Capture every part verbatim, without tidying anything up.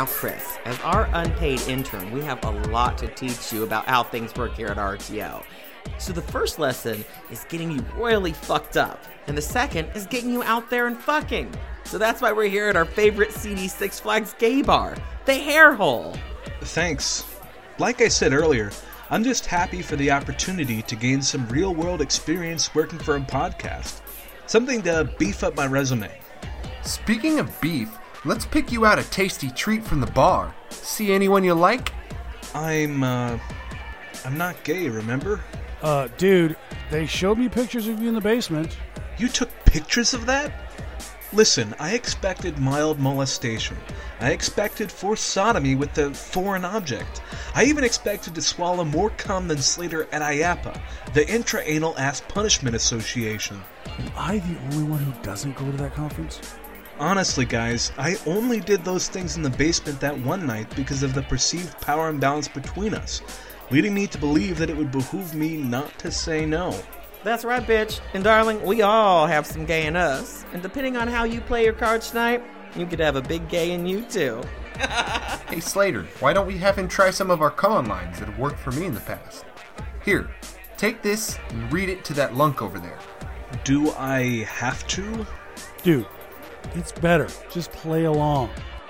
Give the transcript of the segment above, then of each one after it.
Now, Chris, as our unpaid intern, we have a lot to teach you about how things work here at R T O. So the first lesson is getting you royally fucked up, and the second is getting you out there and fucking. So that's why we're here at our favorite seedy Six Flags gay bar, the Hair Hole. Thanks. Like I said earlier, I'm just happy for the opportunity to gain some real-world experience working for a podcast. Something to beef up my resume. Speaking of beef, let's pick you out a tasty treat from the bar. See anyone you like? I'm, uh... I'm not gay, remember? Uh, dude, they showed me pictures of you in the basement. You took pictures of that? Listen, I expected mild molestation. I expected forced sodomy with the foreign object. I even expected to swallow more cum than Slater at I A P A, the Intra-Anal Ass Punishment Association. Am I the only one who doesn't go to that conference? Honestly, guys, I only did those things in the basement that one night because of the perceived power imbalance between us, leading me to believe that it would behoove me not to say no. That's right, bitch. And darling, we all have some gay in us. And depending on how you play your cards tonight, you could have a big gay in you too. Hey Slater, why don't we have him try some of our con lines that have worked for me in the past? Here, take this and read it to that lunk over there. Do I have to? Dude, it's better. Just play along.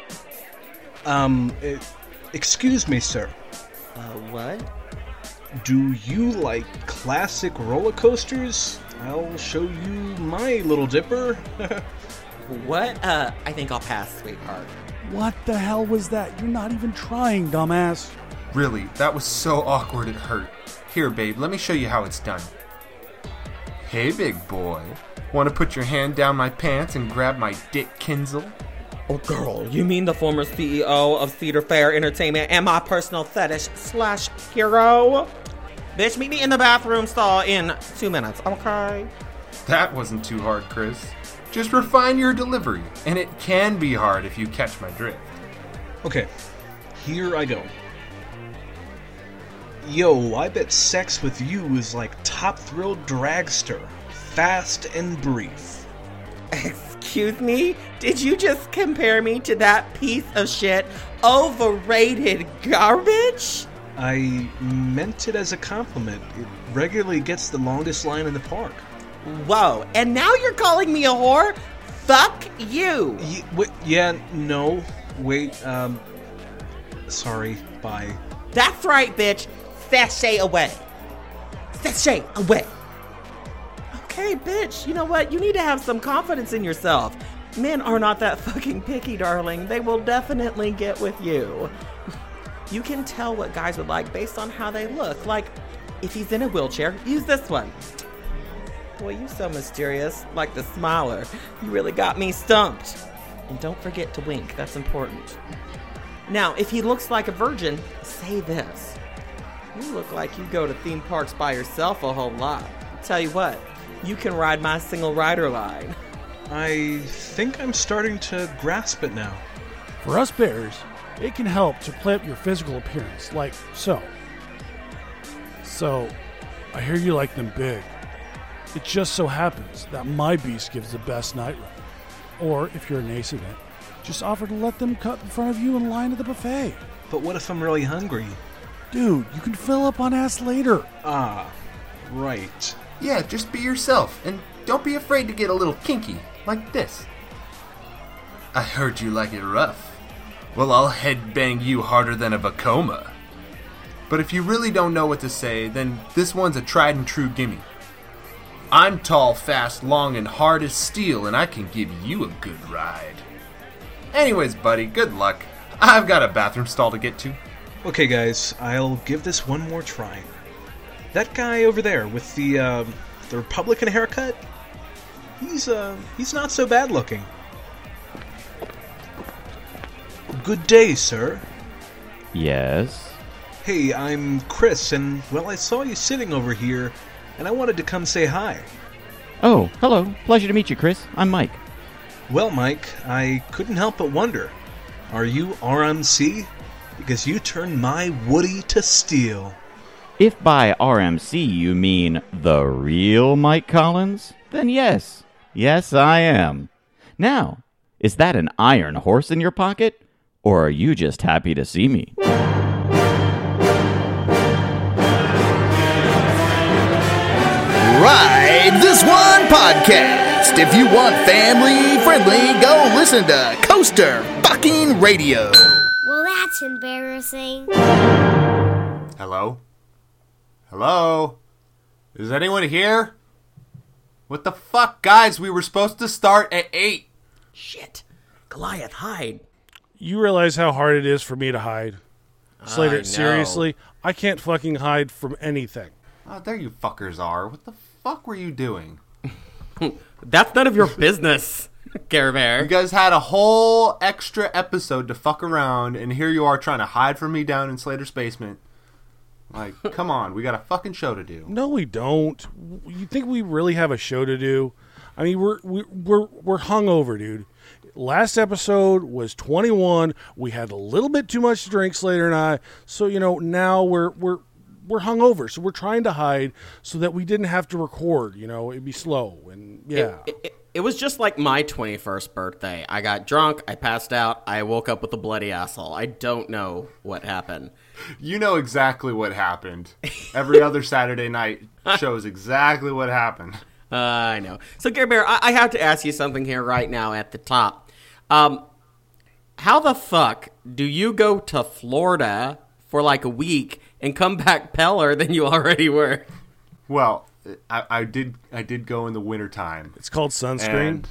Um, uh, excuse me, sir. Uh, what? Do you like classic roller coasters? I'll show you my Little Dipper. What? Uh, I think I'll pass, sweetheart. What the hell was that? You're not even trying, dumbass. Really, that was so awkward it hurt. Here, babe, let me show you how it's done. Hey, big boy. Want to put your hand down my pants and grab my dick, Kinzel? Oh, girl, you mean the former C E O of Cedar Fair Entertainment and my personal fetish slash hero? Bitch, meet me in the bathroom stall in two minutes, okay? That wasn't too hard, Chris. Just refine your delivery, and it can be hard if you catch my drift. Okay, here I go. Yo, I bet sex with you is like Top Thrill Dragster. Fast and brief. Excuse me? Did you just compare me to that piece of shit, overrated garbage? I meant it as a compliment. It regularly gets the longest line in the park. Whoa, and now you're calling me a whore? Fuck you! Y- wait, yeah, no, wait, um, sorry, bye. That's right, bitch. Sashay away. Sashay away. Okay, bitch, you know what? You need to have some confidence in yourself. Men are not that fucking picky, darling. They will definitely get with you. You can tell what guys would like based on how they look. Like, if he's in a wheelchair, use this one. Boy, you so mysterious. Like the smiler. You really got me stumped. And don't forget to wink. That's important. Now, if he looks like a virgin, say this. You look like you go to theme parks by yourself a whole lot. Tell you what, you can ride my single rider line. I think I'm starting to grasp it now. For us bears, it can help to play up your physical appearance, like so. So, I hear you like them big. It just so happens that my beast gives the best night ride. Or, if you're an ace event, just offer to let them cut in front of you in line at the buffet. But what if I'm really hungry? Dude, you can fill up on ass later. Ah, right. Yeah, just be yourself, and don't be afraid to get a little kinky, like this. I heard you like it rough. Well, I'll headbang you harder than a Vacoma. But if you really don't know what to say, then this one's a tried and true gimme. I'm tall, fast, long, and hard as steel, and I can give you a good ride. Anyways, buddy, good luck. I've got a bathroom stall to get to. Okay, guys, I'll give this one more try. That guy over there with the, uh, the Republican haircut, he's, uh, he's not so bad looking. Good day, sir. Yes? Hey, I'm Chris, and, well, I saw you sitting over here, and I wanted to come say hi. Oh, hello. Pleasure to meet you, Chris. I'm Mike. Well, Mike, I couldn't help but wonder, are you R M C? Because you turned my Woody to steel. If by R M C you mean the real Mike Collins, then yes. Yes, I am. Now, is that an iron horse in your pocket? Or are you just happy to see me? Ride This One Podcast. If you want family friendly, go listen to Coaster Fucking Radio. Well, that's embarrassing. Hello? Hello? Is anyone here? What the fuck, guys? We were supposed to start at eight. Shit. Goliath, hide. You realize how hard it is for me to hide? Slater, I know. seriously? I can't fucking hide from anything. Oh, there you fuckers are. What the fuck were you doing? That's none of your business, Care Bear. You guys had a whole extra episode to fuck around, and here you are trying to hide from me down in Slater's basement. Like, come on, we got a fucking show to do. No, we don't. You think we really have a show to do? I mean, we're we're we're, we're hungover, dude. Last episode was twenty-one. We had a little bit too much to drink, Slater and I. So you know, now we're we're we're hungover. So we're trying to hide so that we didn't have to record. You know, it'd be slow and yeah. It, it, it was just like my twenty-first birthday. I got drunk, I passed out, I woke up with a bloody asshole. I don't know what happened. You know exactly what happened. Every other Saturday night shows exactly what happened. Uh, I know. So, Gary Bear, I, I have to ask you something here right now at the top. Um, how the fuck do you go to Florida for like a week and come back paler than you already were? Well, I, I did I did go in the wintertime. It's called sunscreen.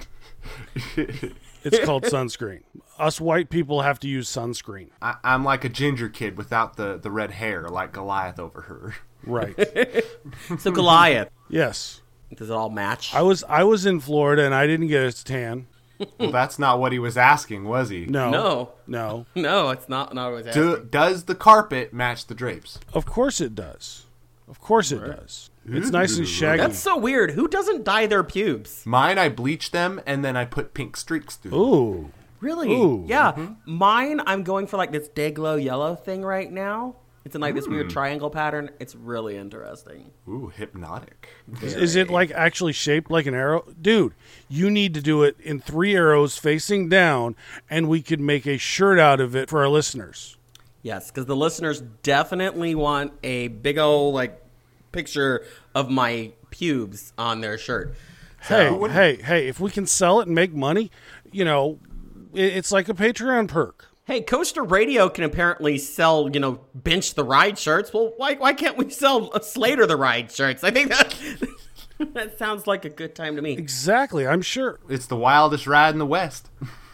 And It's called sunscreen. Us white people have to use sunscreen. I, I'm like a ginger kid without the, the red hair, like Goliath over her. Right. So, Goliath, Yes. does it all match? I was I was in Florida and I didn't get a tan. Well, that's not what he was asking, was he? No. No. No. No, it's not. Not always Do, does the carpet match the drapes? Of course it does. Of course it does. It's nice and shaggy. That's so weird. Who doesn't dye their pubes? Mine, I bleach them, and then I put pink streaks through them. Ooh. Really? Ooh. Yeah. Mine, I'm going for like this day glow yellow thing right now. It's in like this weird triangle pattern. It's really interesting. Ooh, hypnotic. Is, is it like actually shaped like an arrow? Dude, you need to do it in three arrows facing down, and we could make a shirt out of it for our listeners. Yes, because the listeners definitely want a big old like picture of my pubes on their shirt. Hey, hey, hey, if we can sell it and make money, you know, it, it's like a Patreon perk. Hey, Coaster Radio can apparently sell, you know, Bench the Ride shirts. Well, why why can't we sell Slater the Ride shirts? I think that that sounds like a good time to me. Exactly, I'm sure. It's the wildest ride in the West.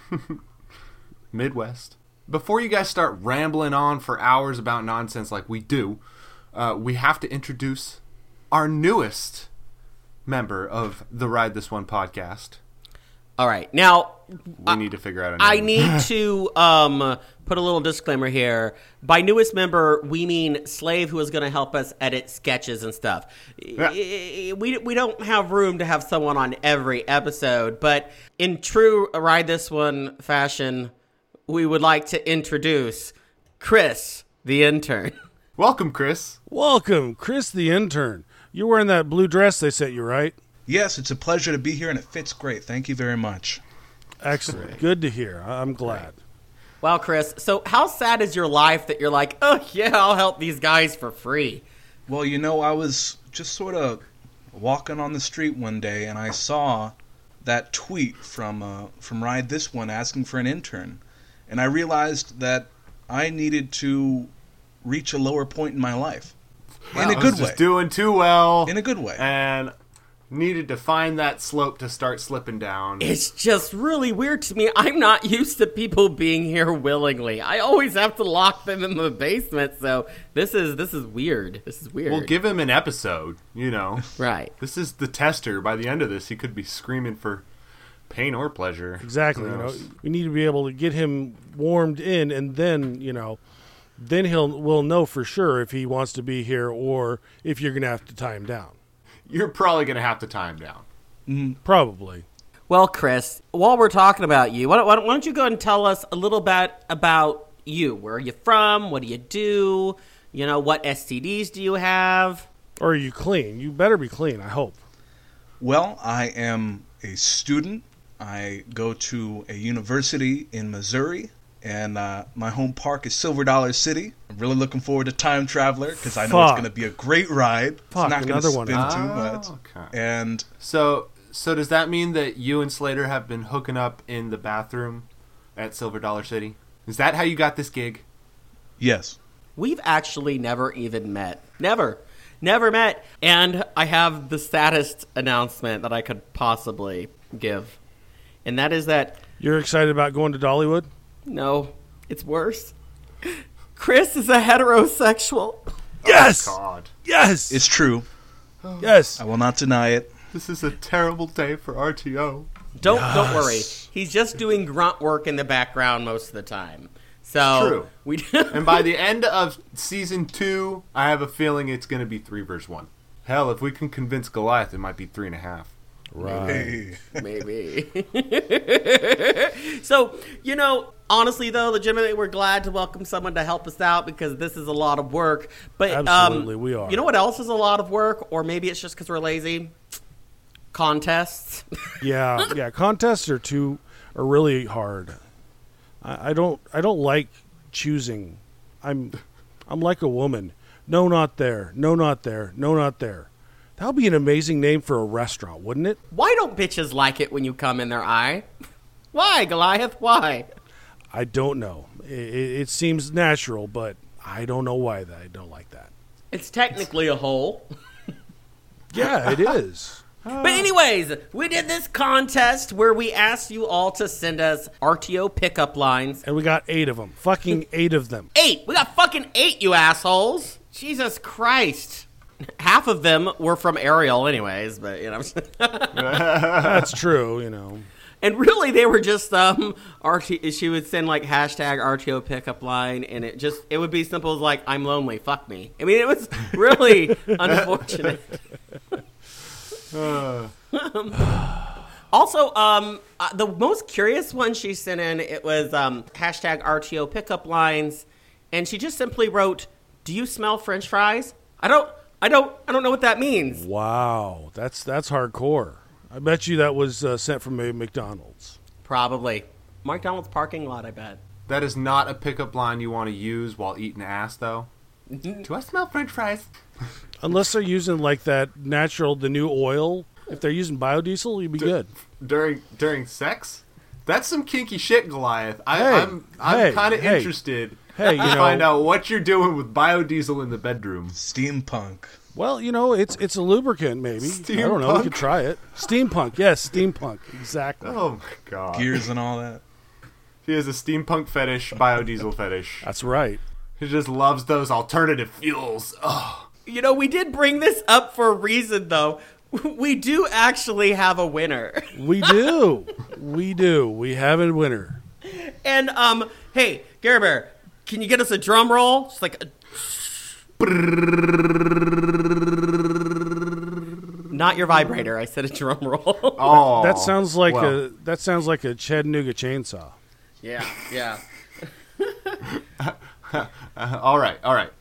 Midwest. Before you guys start rambling on for hours about nonsense like we do, uh, we have to introduce our newest member of the Ride This One podcast. All right, now We need to figure out a name. I need to um, put a little disclaimer here. By newest member, we mean Slave, who is going to help us edit sketches and stuff. Yeah. We we don't have room to have someone on every episode, but in true Ride This One fashion, we would like to introduce Chris, the intern. Welcome, Chris. Welcome, Chris the intern. You're wearing that blue dress they sent you, right? Yes, it's a pleasure to be here, and it fits great. Thank you very much. Excellent. Good to hear. I'm glad. Wow, Chris. So how sad is your life that you're like, oh, yeah, I'll help these guys for free? Well, you know, I was just sort of walking on the street one day, and I saw that tweet from uh, from Ride This One asking for an intern. And I realized that I needed to reach a lower point in my life. In I a was good way. just doing too well. In a good way. And needed to find that slope to start slipping down. It's just really weird to me. I'm not used to people being here willingly. I always have to lock them in the basement. So this is this is weird. This is weird. We'll give him an episode, you know. right. This is the tester. By the end of this, he could be screaming for pain or pleasure. Exactly. Who You know, knows? we need to be able to get him warmed in, and then you know, then he'll we'll know for sure if he wants to be here or if you're gonna have to tie him down. You're probably going to have to tie him down. Probably. Well, Chris, while we're talking about you, why don't, why don't why don't you go and tell us a little bit about you? Where are you from? What do you do? You know, what S T Ds do you have? Or are you clean? You better be clean. I hope. Well, I am a student. I go to a university in Missouri, And uh, my home park is Silver Dollar City. I'm really looking forward to Time Traveler because I know it's Fuck. going to be a great ride. Fuck, it's not going to another one. spin too Oh, much. okay. And So, so does that mean that you and Slater have been hooking up in the bathroom at Silver Dollar City? Is that how you got this gig? yes, We've actually never even met. Never. Never met. And I have the saddest announcement that I could possibly give. And that is that, You're excited about going to Dollywood? no, it's worse. Chris is a heterosexual. Yes! God, Yes! it's true. yes! I will not deny it. this is a terrible day for R T O. Don't don't worry. He's just doing grunt work in the background most of the time. So True. we And by the end of season two, I have a feeling it's going to be three versus one. Hell, if we can convince Goliath, it might be three and a half. Right. maybe. So, you know, honestly though, legitimately we're glad to welcome someone to help us out because this is a lot of work. But Absolutely, um, we are. You know what else is a lot of work, or maybe it's just because we're lazy? Contests. Yeah, yeah. Contests are too are really hard. I, I don't I don't like choosing. I'm I'm like a woman. No, not there. No, not there. No, not there. That would be an amazing name for a restaurant, wouldn't it? Why don't bitches like it when you come in their eye? Why, Goliath? Why? I don't know. It, it, it seems natural, but I don't know why that I don't like that. It's technically a hole. Yeah, it is. But anyways, we did this contest where we asked you all to send us R T O pickup lines. And we got eight of them. Fucking eight of them. Eight! We got fucking eight, you assholes! Jesus Christ. Half of them were from Ariel anyways, but, you know. That's true, you know. And really, they were just, um, R T, she would send, like, hashtag R T O pickup line, and it just, it would be simple as, like, I'm lonely, fuck me. I mean, it was really unfortunate. Also, um, uh, the most curious one she sent in, it was um, hashtag R T O pickup lines, and she just simply wrote, "Do you smell French fries?" I don't, I don't, I don't know what that means. Wow, that's that's hardcore. I bet you that was uh, sent from a McDonald's. Probably McDonald's parking lot. I bet. That is not a pickup line you want to use while eating ass, though. Do I smell French fries? Unless they're using like that natural, the new oil. If they're using biodiesel, you'd be good. During during sex? That's some kinky shit, Goliath. I, Hey, I'm I'm hey, kind of hey. interested Hey, you to know- find out what you're doing with biodiesel in the bedroom. Steampunk. Well, you know, it's it's a lubricant, maybe. I don't know. We Steampunk? could try it. Steampunk, yes, steampunk, exactly. Oh my god. Gears and all that. He has a steampunk fetish, biodiesel fetish. That's right. He just loves those alternative fuels. Oh. You know, we did bring this up for a reason, though. We do actually have a winner. We do, we do. We have a winner. And um, hey, Gary Bear, can you get us a drum roll? Just like a... Not your vibrator. I said a drum roll. Oh. That sounds like well. a that sounds like a Chattanooga chainsaw. Yeah, yeah. Uh, all right, all right.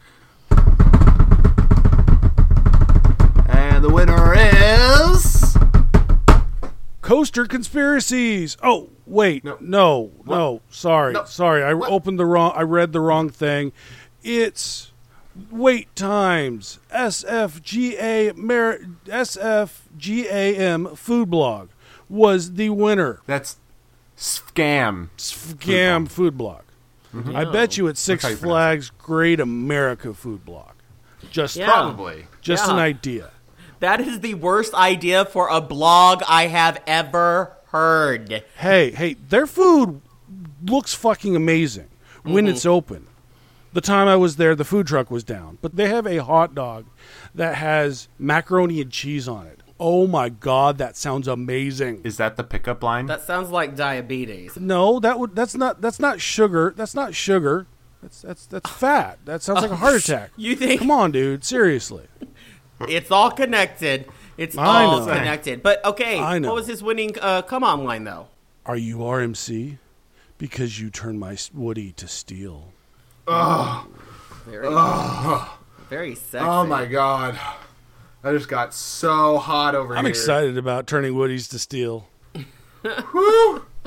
And the winner is Coaster conspiracies. Oh, wait. No. No, no. Sorry. No. Sorry. I What? opened the wrong I read the wrong thing. It's Wait Times S F G A Mer- S F G A M food blog was the winner. that's scam. Scam food blog. I bet you it's Six That's how you pronounce Flags Great America food blog. Just Yeah. Probably. just Yeah. an idea. That is the worst idea for a blog I have ever heard. Hey, hey, their food looks fucking amazing when Mm-hmm. it's open. The time I was there, the food truck was down, but they have a hot dog that has macaroni and cheese on it. Oh my god, that sounds amazing. Is that the pickup line? That sounds like diabetes. No, that would that's not that's not sugar. That's not sugar. That's that's that's fat. That sounds like a heart attack. You think Come on, dude, seriously. it's all connected? It's I all know. connected. But okay, I know. what was his winning uh, come on line though? Are you R M C? Because you turned my s- Woody to steel. Very, very sexy. Oh my god. I just got so hot over I'm here. excited about turning Woodies to steel. Woo!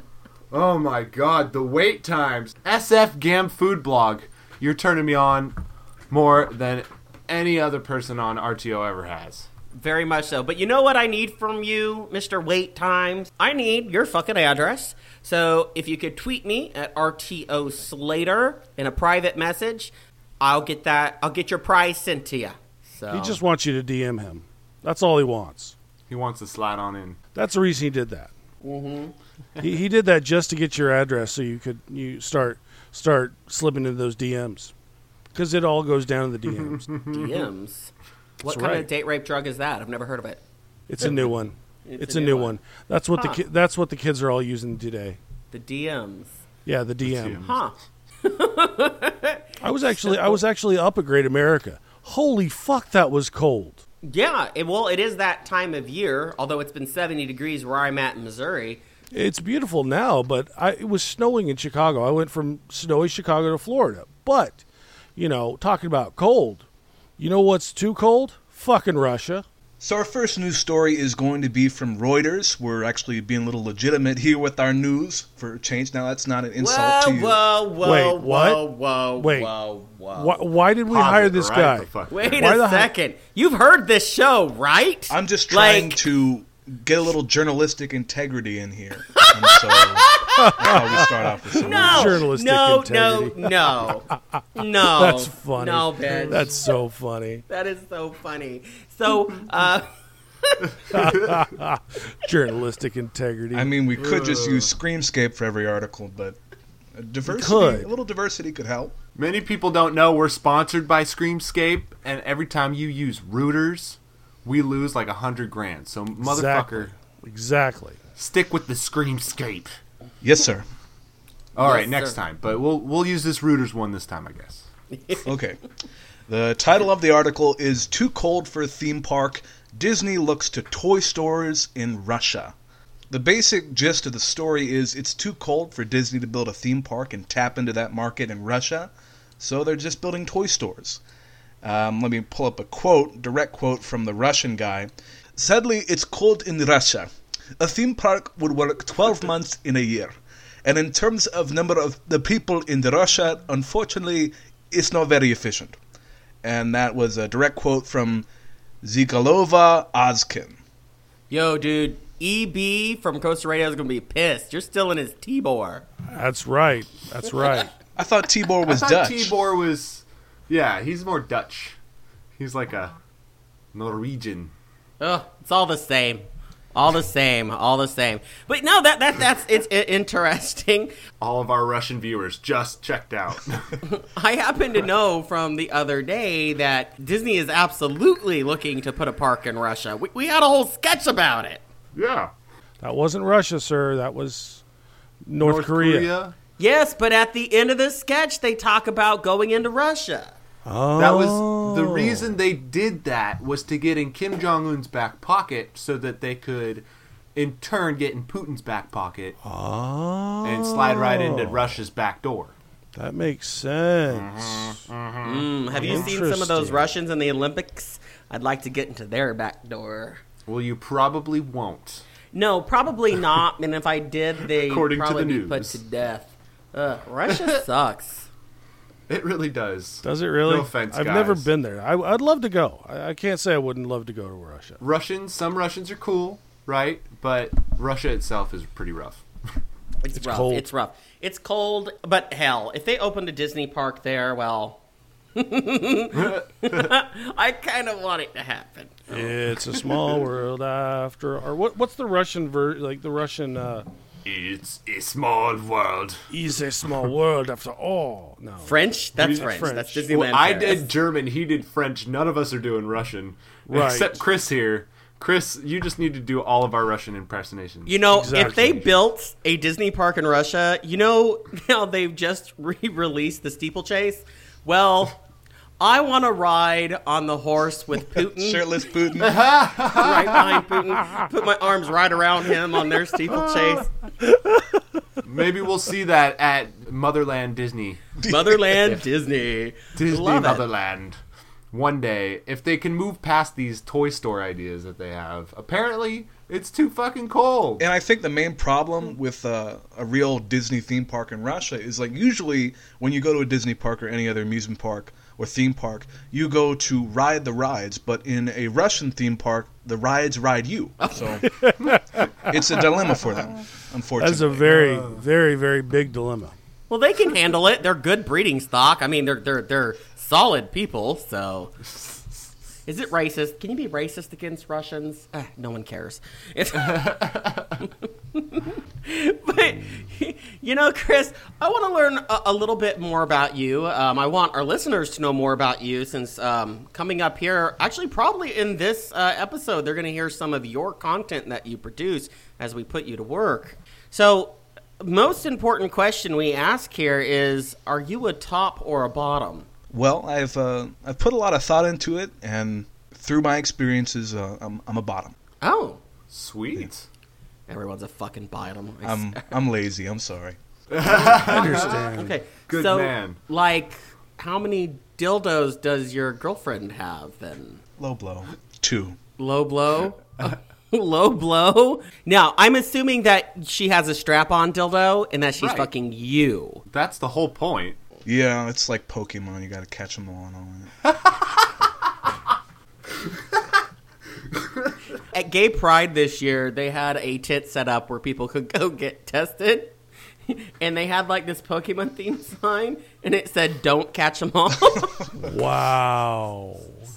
Oh my god, the wait times. S F Gam Food Blog. You're turning me on more than any other person on R T O ever has. Very much so. But you know what I need from you, Mister Wait Times? I need your fucking address. So if you could tweet me at R T O Slater in a private message, I'll get that. I'll get your prize sent to you. So He just wants you to D M him. That's all he wants. He wants to slide on in. That's the reason he did that. Mm-hmm. He he did that just to get your address, so you could you start start slipping into those D Ms, because it all goes down in the D Ms. D Ms. What That's kind right. of date rape drug is that? I've never heard of it. It's a new one. It's It's, a a, new new one. one. That's what Huh. the ki- that's what the kids are all using today. The D Ms. Yeah, the D M. Huh. I was actually I was actually up at Great America. Holy fuck, that was cold. Yeah. It, well, it is that time of year. Although it's been seventy degrees where I'm at in Missouri. It's beautiful now, but I, it was snowing in Chicago. I went from snowy Chicago to Florida. But, you know, talking about cold, you know what's too cold? Fucking Russia. So our first news story is going to be from Reuters. We're actually being a little legitimate here with our news for a change. Now, that's not an insult Whoa, to you. whoa, whoa, Wait, whoa, what? whoa, Wait. whoa, whoa. Why, why did we Pause hire it this right guy? the fuck Wait there. Why a the hell- second. You've heard this show, right? I'm just trying Like- to get a little journalistic integrity in here. And so that's how we start off with some No, Journalistic no, integrity. no, no, no. That's funny. No, bitch. That's so funny. That is so funny. So, uh, Journalistic integrity. I mean, we could just use Screamscape for every article, but a diversity, could. a little diversity could help. Many people don't know we're sponsored by Screamscape, and every time you use rooters, we lose like a hundred grand. So, motherfucker, Exactly. stick with the Screamscape. Yes, sir. All Yes, right, next sir. time. But we'll we'll use this rooters one this time, I guess. Okay. The title of the article is Too Cold for a Theme Park. Disney looks to toy stores in Russia. The basic gist of the story is it's too cold for Disney to build a theme park and tap into that market in Russia, so they're just building toy stores. Um, let me pull up a quote, direct quote from the Russian guy. Sadly, it's cold in Russia. A theme park would work twelve months in a year. And in terms of number of the people in Russia, unfortunately, it's not very efficient. And that was a direct quote from Zigalova Ozkin. yo, dude, E B from Costa Radio is going to be pissed. You're still in his T-Bor. That's right. That's right. I thought Tibor was I thought Dutch. Tibor was, yeah, he's more Dutch. He's like a Norwegian. Ugh, it's all the same. All the same. All the same. But no, that, that that's it's i- interesting. All of our Russian viewers just checked out. I happen to know from the other day that Disney is absolutely looking to put a park in Russia. We, we had a whole sketch about it. yeah. That wasn't Russia, sir. That was North, Korea. Yes, but at the end of the sketch, they talk about going into Russia. Oh. That was the reason they did that, was to get in Kim Jong Un's back pocket so that they could, in turn, get in Putin's back pocket Oh. and slide right into Russia's back door. That makes sense. Mm, have you seen some of those Interesting. Russians in the Olympics? I'd like to get into their back door. Well, you probably won't. No, probably not. And if I did, they'd According to probably the be put news. to death. Ugh, Russia sucks. It really does. Does it really? No offense, I've guys. never been there. I, I'd love to go. I, I can't say I wouldn't love to go to Russia. Russians, some Russians are cool, right? But Russia itself is pretty rough. It's, It's rough. cold. It's rough. It's cold, but hell, if they opened a Disney park there, well, I kind of want it to happen. It's a small world after. Or what? What's the Russian ver? Like the Russian. Uh, It's a small world. is a small world after all. No. French? That's He's French. French. That's Disneyland. Well, I Paris. did German. He did French. None of us are doing Russian, Right. except Chris here. Chris, you just need to do all of our Russian impersonations. You know, if Exactly. they built a Disney park in Russia, you know how they've just re-released the steeplechase? Well, I want to ride on the horse with Putin, Shirtless Putin. right behind Putin, put my arms right around him on their steeplechase. Maybe we'll see that at Motherland Disney. Motherland Disney. Disney Love it. Motherland. One day, if they can move past these toy store ideas that they have. Apparently, It's too fucking cold. And I think the main problem with uh, a real Disney theme park in Russia is, like, usually when you go to a Disney park or any other amusement park or theme park, you go to ride the rides, but in a Russian theme park, the rides ride you. So it's a dilemma for them, unfortunately. That's a very, very, very big dilemma. Well, they can handle it. They're good breeding stock. I mean, they're they're they're solid people. So, is it racist? Can you be racist against Russians? Uh, no one cares. It's but you know, Chris, I want to learn a, a little bit more about you. Um, I want our listeners to know more about you, since um, coming up here, actually, probably in this uh, episode, they're going to hear some of your content that you produce as we put you to work. So. Most important question we ask here is, are you a top or a bottom? Well, I've uh, I've put a lot of thought into it, and through my experiences, uh, I'm I'm a bottom. Oh, sweet. Everyone's a fucking bottom. I'm I'm lazy. I'm sorry. I understand. Okay, good so, man. Like, how many dildos does your girlfriend have then? Low blow. Two. Low blow. Low blow. Now, I'm assuming that she has a strap-on dildo and that she's Right. fucking you. That's the whole point. Yeah, it's like Pokemon. You got to catch them all and all that. At Gay Pride this year, they had a tit set up where people could go get tested. And they had like this Pokemon themed sign, and it said, "Don't catch them all." Wow.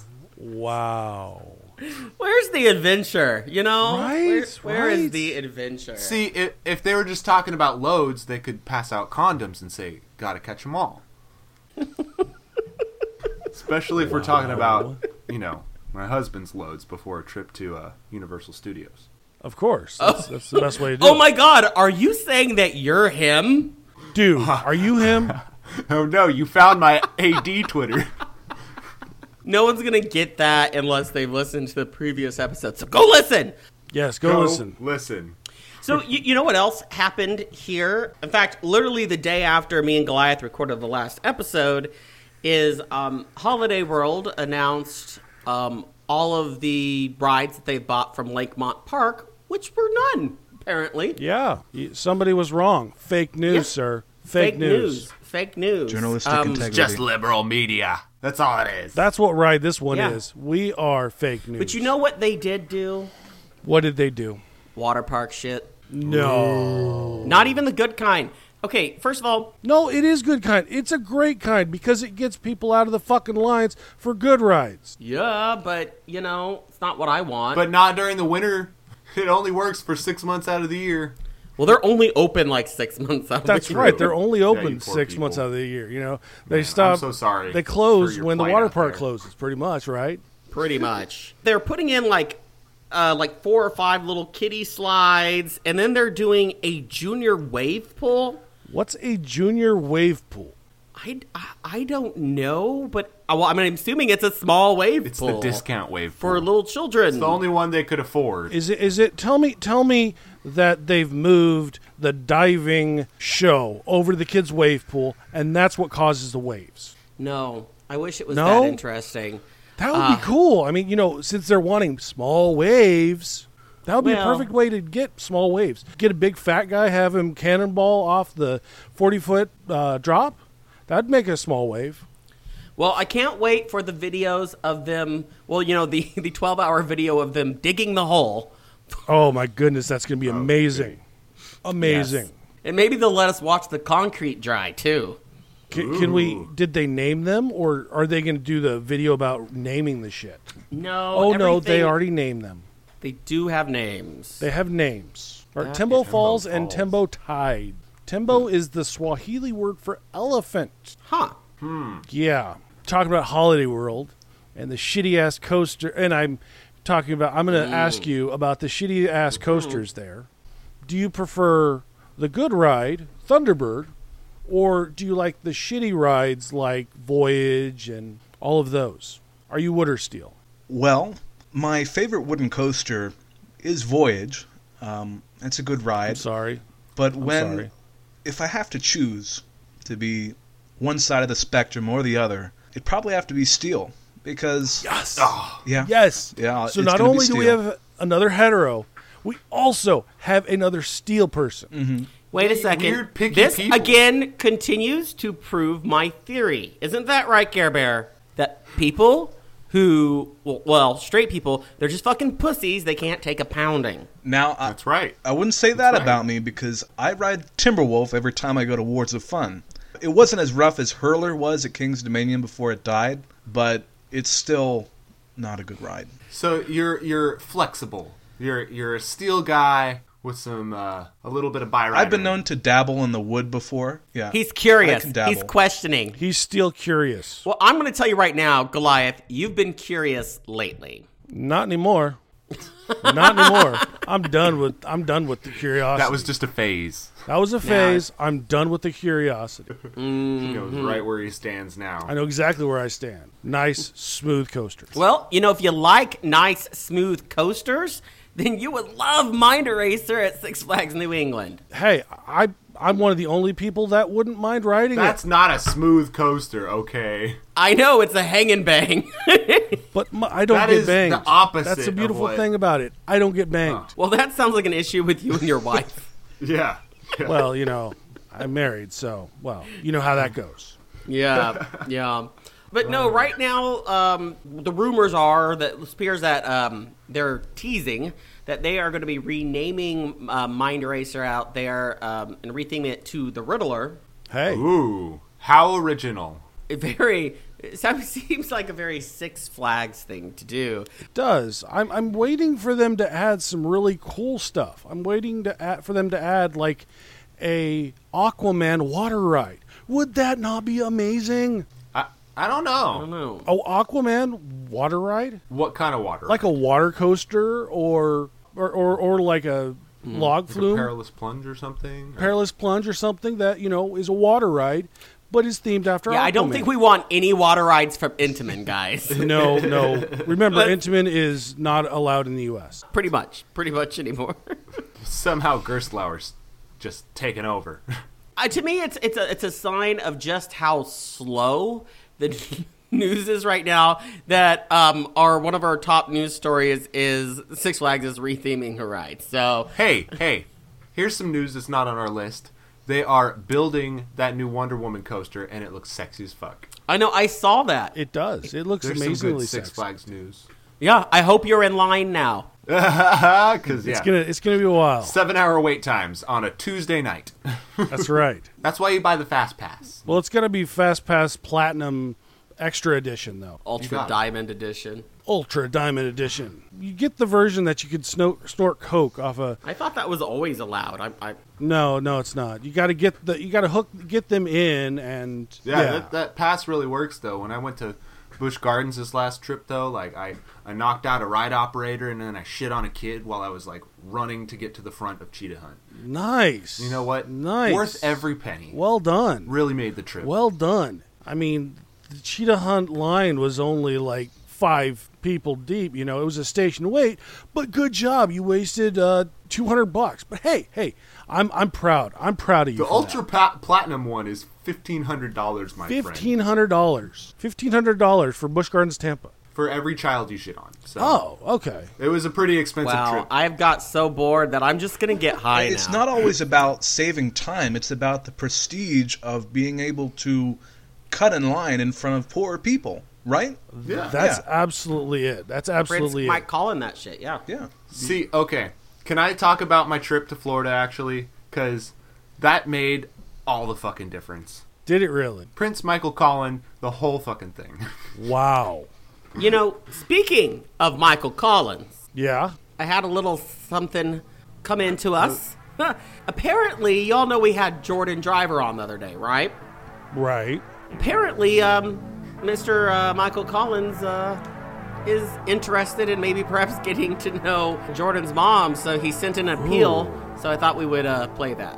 Wow. Where's the adventure? You know, Right, Where, where is right. the adventure? See, if, if they were just talking about loads, they could pass out condoms and say, gotta catch them all. Especially if we're talking about, you know, my husband's loads before a trip to uh, Universal Studios. Of course. That's, that's the best way to do Oh it. my God, are you saying that you're him? Dude, are you him? Oh no, you found my A D Twitter. No one's gonna get that unless they've listened to the previous episode. So go listen. Yes, go, listen. Listen. So you, you know what else happened here? In fact, literally the day after me and Goliath recorded the last episode, is um, Holiday World announced um, all of the rides that they bought from Lakemont Park, which were none, apparently. Yeah, you- somebody was wrong. Fake news, Yeah. sir. Fake, news. Fake news. Journalistic Um, integrity. Just liberal media. That's all it is. That's what ride this one Yeah. is. We are fake news. But you know what they did do? What did they do? Water park shit. No. Not even the good kind. Okay, first of all, No, it is good kind. It's a great kind because it gets people out of the fucking lines for good rides. yeah, but, you know, it's not what I want. But not during the winter. It only works for six months out of the year. Well, they're only open like six months out of That's the right. year. They're only you open poor six people. months out of the year. You know, they Man, stop. I'm so sorry They close for your when the plight water out park there. closes. Pretty much, right? Pretty much. They're putting in like uh, like four or five little kiddie slides, and then they're doing a junior wave pool. What's a junior wave pool? I, I, I don't know, but uh, well, I mean, I'm assuming it's a small wave It's pool the discount wave for pool. little children. It's the only one they could afford. Is it? Is it? Tell me. Tell me that they've moved the diving show over to the kids' wave pool, and that's what causes the waves. No, I wish it was No? that interesting. That would Ah. be cool. I mean, you know, since they're wanting small waves, that would be Well- a perfect way to get small waves. Get a big fat guy, have him cannonball off the forty-foot uh, drop. That'd make a small wave. Well, I can't wait for the videos of them. Well, you know, the the twelve hour video of them digging the hole. Oh, my goodness, that's going to be amazing. Amazing. Yes. And maybe they'll let us watch the concrete dry, too. Can, can we? Did they name them, or are they going to do the video about naming the shit? No. Oh no, they everything- already named them. They do have names. They have names. Or That Timbo is- Falls Timbo and Falls. Timbo Tide. Timbo is the Swahili word for elephant. Huh. Yeah. Talking about Holiday World and the shitty ass coaster, and I'm talking about. I'm going to ask you about the shitty ass coasters there. Do you prefer the good ride, Thunderbird, or do you like the shitty rides like Voyage and all of those? Are you wood or steel? Well, my favorite wooden coaster is Voyage. Um, it's a good ride. I'm sorry. But I'm when, sorry. if I have to choose to be one side of the spectrum or the other, it'd probably have to be steel because Yes. yeah, Yes. yeah. So it's not gonna be only do we steel. have another hetero, we also have another steel person. Mm-hmm. Wait a second. Weird, picky this people. again continues to prove my theory. Isn't that right, Care Bear? That people who, well, well, straight people, they're just fucking pussies. They can't take a pounding. Now, I, That's right. I wouldn't say that That's right. about me because I ride Timberwolf every time I go to Wards of Fun. It wasn't as rough as Hurler was at King's Dominion before it died, but it's still not a good ride. So you're you're flexible. You're you're a steel guy with some uh, a little bit of byrider. I've been known to dabble in the wood before. Yeah, He's I curious. can dabble. He's questioning. He's still curious. Well, I'm going to tell you right now, Goliath, you've been curious lately. Not anymore. Not anymore. I'm done with. I'm done with the curiosity. That was just a phase. That was a phase. I'm done with the curiosity. He knows right where he stands now. I know exactly where I stand. Nice, smooth coasters. Well, you know, if you like nice, smooth coasters, then you would love Mind Eraser at Six Flags New England. Hey, I I'm one of the only people that wouldn't mind riding That's it. not a smooth coaster, okay? I know, it's a hang and bang. But my, I don't That get is banged. the opposite That's the of beautiful what- thing about it. I don't get banged. Well, that sounds like an issue with you and your wife. Yeah. yeah. Well, you know, I'm married, so well, you know how that goes. Yeah, yeah. But no, right now, um, the rumors are that it appears that um, they're teasing that they are going to be renaming uh, Mind Eraser out there um, and retheming it to the Riddler. Hey, Ooh, how original. A very, it seems like a very Six Flags thing to do. it does. I'm I'm waiting for them to add some really cool stuff. I'm waiting to add, for them to add like a Aquaman water ride. Would that not be amazing? I, I don't know. I don't know. Oh, Aquaman water ride? What kind of water? Like a water coaster or or, or, or like a log Like a flume? perilous plunge or something? Perilous plunge or something that, you know, is a water ride, but is themed after Yeah, I don't Aquaman. think we want any water rides from Intamin, guys. No, no. Remember, Let's- Intamin is not allowed in the U S Pretty much. Pretty much anymore. Somehow Gerstlauer's just taken over. Uh, to me, it's it's a it's a sign of just how slow the news is right now. That um, our one of our top news stories is Six Flags is retheming her ride. So Hey, hey, here's some news that's not on our list. They are building that new Wonder Woman coaster, and it looks sexy as fuck. I know I saw that. It does. It looks There's some amazingly good Six sexy. Flags news. Yeah, I hope you're in line now. Because, yeah, It's gonna it's gonna be a while. seven-hour wait times on a Tuesday night. That's right. That's why you buy the Fast Pass. Well, it's gonna be Fast Pass Platinum Extra Edition though. Ultra got it. Diamond Edition. Ultra Diamond Edition. You get the version that you could snort, snort coke off a. I thought that was always allowed. I, I No, no, it's not. You got to get the. You got to hook get them in and. Yeah, Yeah, That, that pass really works, though. When I went to Busch Gardens this last trip, though, like, I, I knocked out a ride operator, and then I shit on a kid while I was, like, running to get to the front of Cheetah Hunt. nice. You know what? Nice. Worth every penny. Well done. Really made the trip. Well done. I mean, the Cheetah Hunt line was only like five people deep. You know, it was a station wait, but good job. You wasted uh, two hundred bucks. But hey, hey, I'm I'm proud. I'm proud of you. the for Ultra pa- Platinum one is fifteen hundred dollars, my that. friend. Fifteen hundred dollars. Fifteen hundred dollars for Busch Gardens Tampa. For every child you shit on. So Oh, okay. it was a pretty expensive wow, trip. I've got so bored that I'm just gonna get high It's now. not always about saving time. It's about the prestige of being able to cut in line in front of poor people, right? yeah. That's Yeah. absolutely it. That's Prince absolutely might it. call in that shit. Yeah. Yeah. See, okay. Can I talk about my trip to Florida, actually? Because that made all the fucking difference. Did it really? Prince Michael Collin, the whole fucking thing. Wow. You know, speaking of Michael Collins, Yeah. I had a little something come into us. Apparently, y'all know we had Jordan Driver on the other day, right? Right. Apparently, um, Mister Uh, Michael Collins uh, is interested in maybe perhaps getting to know Jordan's mom, so he sent an appeal. So I thought we would uh, play that.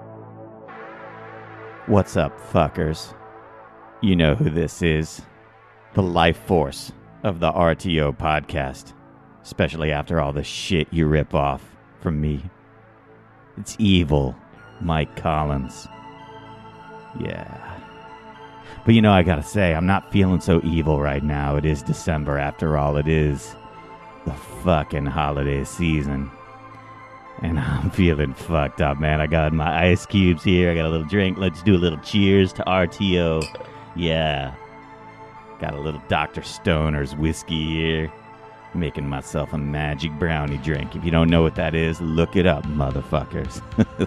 What's up, fuckers? You know who this is. The life force of the R T O podcast. Especially after all the shit you rip off from me. It's evil, Mike Collins. Yeah. But you know, I gotta say, I'm not feeling so evil right now. It is December after all. It is the fucking holiday season. And I'm feeling fucked up, man. I got my ice cubes here. I got a little drink. Let's do a little cheers to R T O. Yeah. Got a little Doctor Stoner's whiskey here. Making myself a magic brownie drink. If you don't know what that is, look it up, motherfuckers.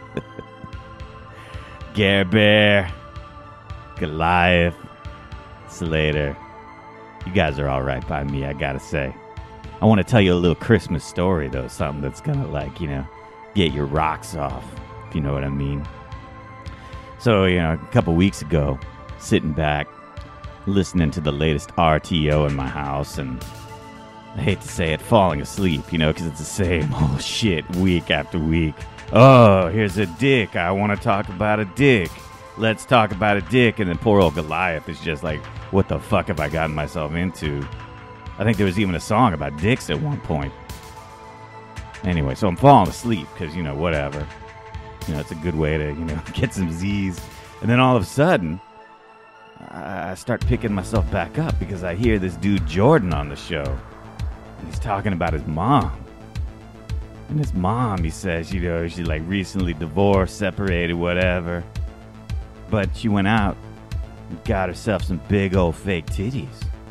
Gare Bear, Goliath, Slater. You guys are all right by me, I gotta say. I want to tell you a little Christmas story, though. Something that's gonna, like, you know, get your rocks off, if you know what I mean. So, you know, a couple weeks ago, sitting back, listening to the latest R T O in my house, and I hate to say it, falling asleep, you know, because it's the same old shit week after week. Oh, here's a dick. I want to talk about a dick. Let's talk about a dick. And then poor old Goliath is just like, what the fuck have I gotten myself into? I think there was even a song about dicks at one point. Anyway, so I'm falling asleep because, you know, whatever. You know, it's a good way to, you know, get some Z's. And then all of a sudden, I start picking myself back up because I hear this dude Jordan on the show. And he's talking about his mom. And his mom, he says, you know, she like recently divorced, separated, whatever. But she went out and got herself some big old fake titties.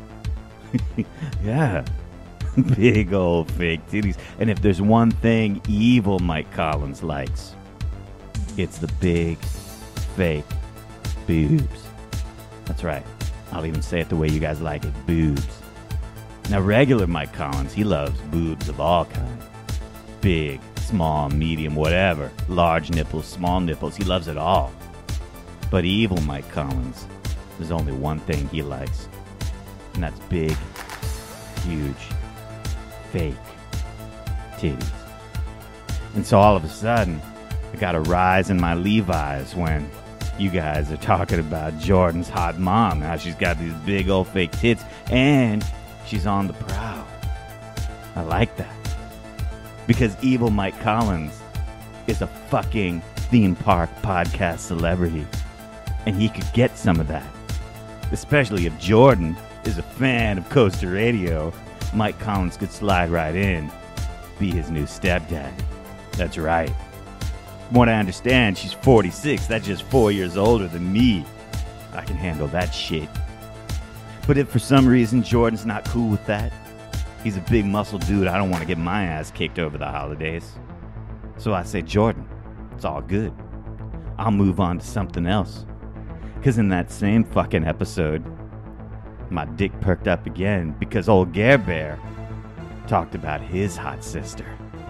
Yeah. Big old fake titties. And if there's one thing evil Mike Collins likes, it's the big fake boobs. That's right. I'll even say it the way you guys like it, boobs. Now, regular Mike Collins, he loves boobs of all kinds. Big, small, medium, whatever. Large nipples, small nipples. He loves it all. But evil Mike Collins, there's only one thing he likes. And that's big, huge, fake titties. And so all of a sudden, I got a rise in my Levi's when you guys are talking about Jordan's hot mom. How she's got these big old fake tits. And she's on the prowl. I like that. Because evil Mike Collins is a fucking theme park podcast celebrity. And he could get some of that. Especially if Jordan is a fan of Coaster Radio. Mike Collins could slide right in. Be his new stepdad. That's right. From what I understand, she's forty-six. That's just four years older than me. I can handle that shit. But if for some reason Jordan's not cool with that, he's a big muscle dude. I don't want to get my ass kicked over the holidays. So I say, Jordan, it's all good. I'll move on to something else. Because in that same fucking episode, my dick perked up again because old Gare Bear talked about his hot sister.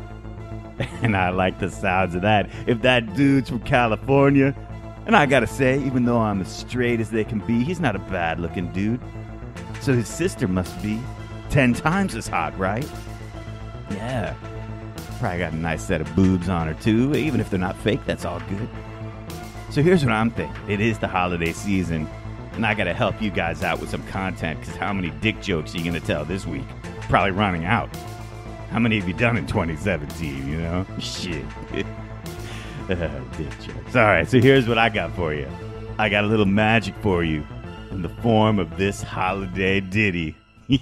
And I like the sounds of that. If that dude's from California, and I gotta say, even though I'm as straight as they can be, he's not a bad looking dude. So his sister must be ten times as hot, right? Yeah. Probably got a nice set of boobs on her too. Even if they're not fake, that's all good. So here's what I'm thinking. It is the holiday season, and I gotta help you guys out with some content, because how many dick jokes are you gonna tell this week? Probably running out. How many have you done in twenty seventeen, you know? Shit. uh, dick jokes. Alright, so here's what I got for you. I got a little magic for you in the form of this holiday ditty.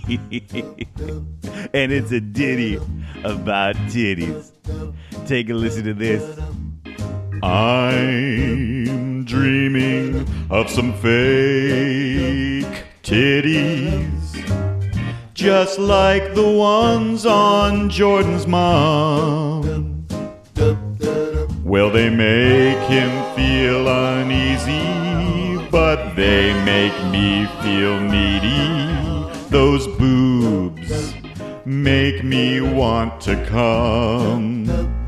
And it's a ditty about titties. Take a listen to this. I'm dreaming of some fake titties, just like the ones on Jordan's mom. Well, they make him feel uneasy, but they make me feel needy. Those boobs make me want to come.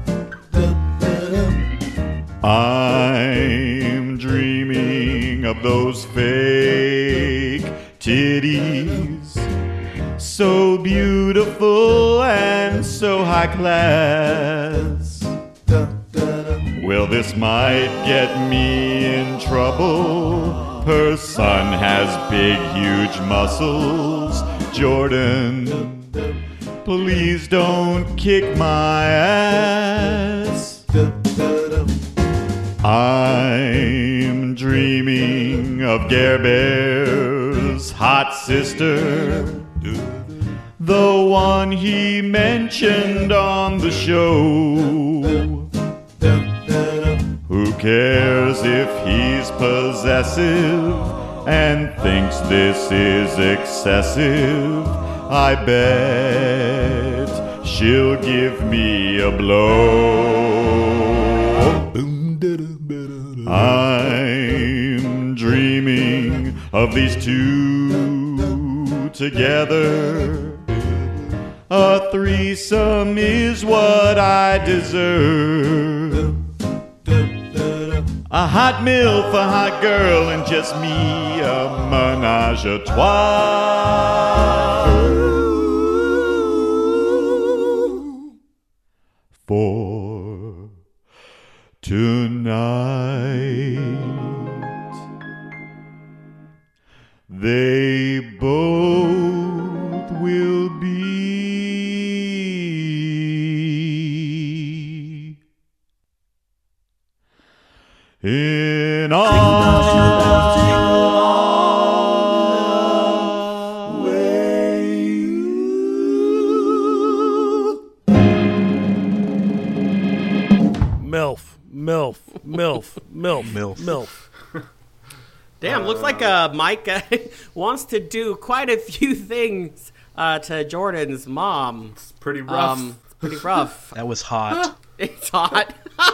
I'm dreaming of those fake titties, so beautiful and so high class. Well, this might get me in trouble. Her son has big, huge muscles. Jordan, please don't kick my ass. I'm dreaming of Gare Bear's hot sister, the one he mentioned on the show. cares if he's possessive and thinks this is excessive? I bet she'll give me a blow. I'm dreaming of these two together. A threesome is what I deserve. A hot milf, a hot girl, and just me, a menage a trois. For tonight, they both will be in our way. MILF, MILF, MILF, MILF, MILF. MILF. Damn, looks like uh, Mike uh, wants to do quite a few things uh, to Jordan's mom. It's pretty rough. Um, it's pretty rough. That was hot. It's hot.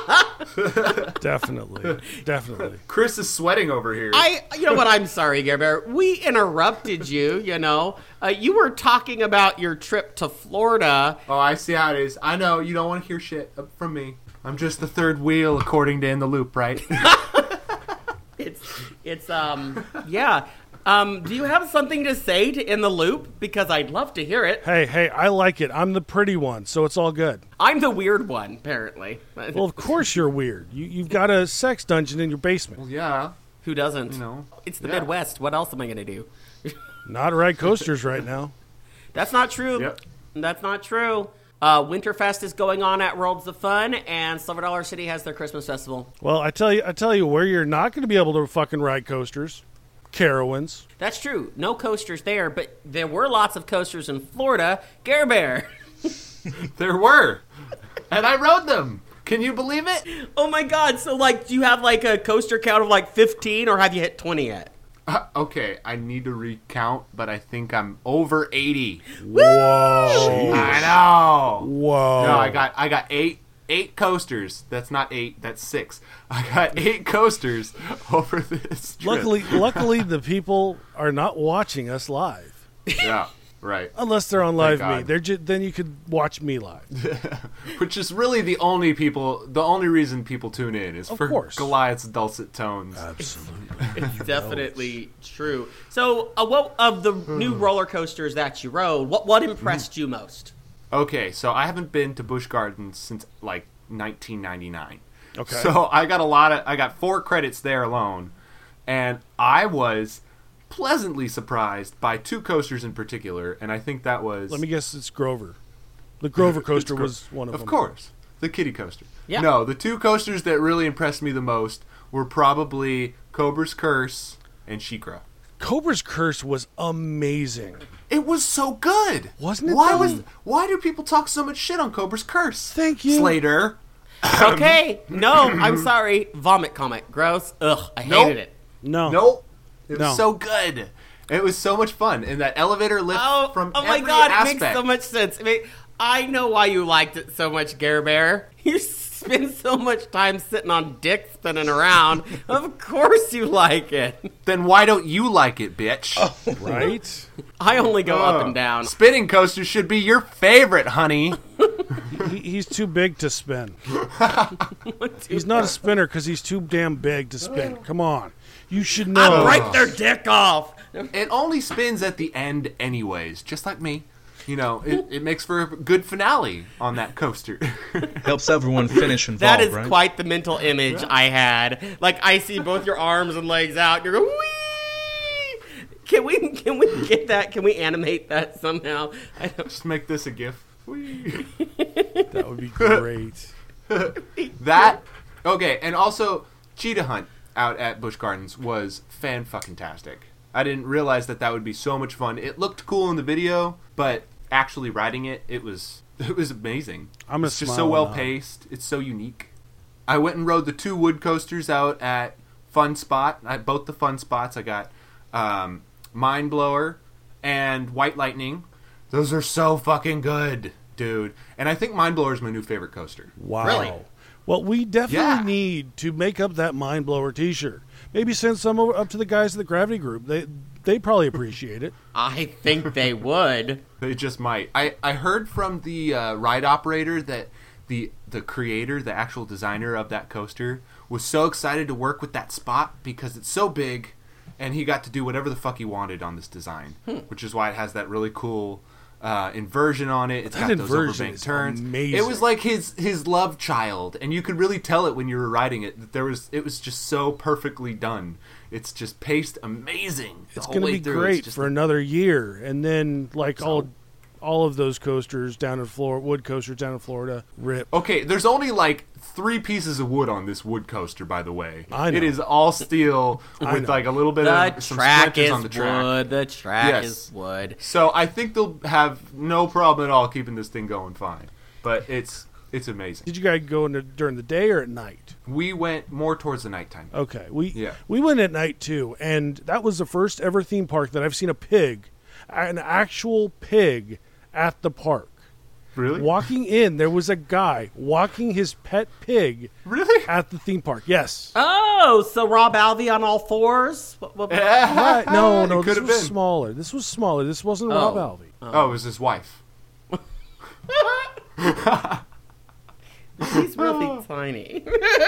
Definitely, definitely. Chris is sweating over here. I, you know what? I'm sorry, Gare Bear. We interrupted you. You know, uh, you were talking about your trip to Florida. oh, I see how it is. I know you don't want to hear shit from me. I'm just the third wheel, according to In the Loop, right? It's, it's, um, yeah. Um, do you have something to say to In the Loop? Because I'd love to hear it. Hey, hey, I like it. I'm the pretty one, so it's all good. I'm the weird one, apparently. Well, of course you're weird. You, you've got a sex dungeon in your basement. Well, yeah. Who doesn't? You know, it's the yeah. Midwest. What else am I going to do? Not ride coasters right now. That's not true. Yep. That's not true. Uh, Winterfest is going on at Worlds of Fun, and Silver Dollar City has their Christmas festival. Well, I tell you, I tell you where you're not going to be able to fucking ride coasters. Carowinds. That's true. No coasters there, but there were lots of coasters in Florida. Gare Bear. There were. And I rode them. Can you believe it? Oh my God. So, like, do you have, like, a coaster count of, like, fifteen, or have you hit twenty yet? Uh, okay, I need to recount, but I think I'm over eighty. Whoa. I know. Whoa. No, I got I got eight eight coasters. That's not eight. That's six. I got eight coasters over this trip. Luckily, luckily, the people are not watching us live. Yeah, right. Unless they're on live God. me, they're ju- then you could watch me live. Which is really the only people, the only reason people tune in is Of for course. Goliath's dulcet tones. Absolutely. It's definitely true. So, uh, what of the new roller coasters that you rode, what, what impressed you most? Okay, so I haven't been to Busch Gardens since like nineteen ninety-nine. Okay. So I got a lot of, I got four credits there alone, and I was pleasantly surprised by two coasters in particular, and I think that was. Let me guess, it's Grover. The Grover coaster Gro- was one of, of them. Of course, the kiddie coaster. Yeah. No, the two coasters that really impressed me the most were probably Cobra's Curse and She-Ra. Cobra's Curse was amazing. It was so good, Wasn't it, Why though? was? Why do people talk so much shit on Cobra's Curse? Thank you. Slater. Okay. No, I'm sorry. Vomit comic. Gross. Ugh, I hated Nope. it. No. Nope. It was No. so good. It was so much fun, and that elevator lift Oh, from oh my every God, aspect. it makes so much sense. I mean, I know why you liked it so much, Gare Bear. You spend so much time sitting on dick spinning around. Of course you like it. Then why don't you like it, bitch? Right? I only go up Oh. and down. Spinning coasters should be your favorite, honey. he, he's too big to spin. He's not a spinner because he's too damn big to spin. Come on. You should know. I'll break their dick off. It only spins at the end anyways, just like me. You know, it, it makes for a good finale on that coaster. Helps everyone finish involved, That is right? quite the mental image I had. Like, I see both your arms and legs out, and you're going, wee! Can we, can we get that? Can we animate that somehow? I don't, Just make this a gif. Whee! That would be great. That, okay, and also, Cheetah Hunt out at Busch Gardens was fan-fucking-tastic. I didn't realize that that would be so much fun. It looked cool in the video, but actually riding it, it was it was amazing. I'm gonna It's just smile so well now. paced. It's so unique. I went and rode the two wood coasters out at Fun Spot. At both the Fun Spots, I got um, Mind Blower and White Lightning. Those are so fucking good, dude. And I think Mind Blower is my new favorite coaster. Wow. Really? Well, we definitely Yeah. need to make up that Mind Blower T-shirt. Maybe send some over, up to the guys at the Gravity Group. They they probably appreciate it. I think they would. They just might. I, I heard from the uh, ride operator that the the creator, the actual designer of that coaster, was so excited to work with that spot because it's so big, and he got to do whatever the fuck he wanted on this design, Hmm. which is why it has that really cool uh, inversion on it. It's That got those inversion overbanked is turns. amazing. It was like his his love child, and you could really tell it when you were riding it. That there was it was just so perfectly done. It's just paced amazing. the It's whole going to way be through. great It's just for another year, and then like all all of those coasters down in Florida, wood coasters down in Florida, rip. Okay, there's only like three pieces of wood on this wood coaster, by the way. I know. It is all steel I with know. like a little bit The of some track splinters is on the track. wood. The track Yes. is wood. So I think they'll have no problem at all keeping this thing going fine. But it's it's amazing. Did you guys go in the, during the day or at night? We went more towards the nighttime. Okay, we Yeah. we went at night too, and that was the first ever theme park that I've seen a pig, an actual pig, at the park. Really? Walking in, there was a guy walking his pet pig Really? at the theme park. Yes. Oh, so Rob Alvey on all fours? What, what, Right. No, no, It this could have was been. smaller. This was smaller. This wasn't Oh. Rob Alvey. Oh, it was his wife. He's really tiny.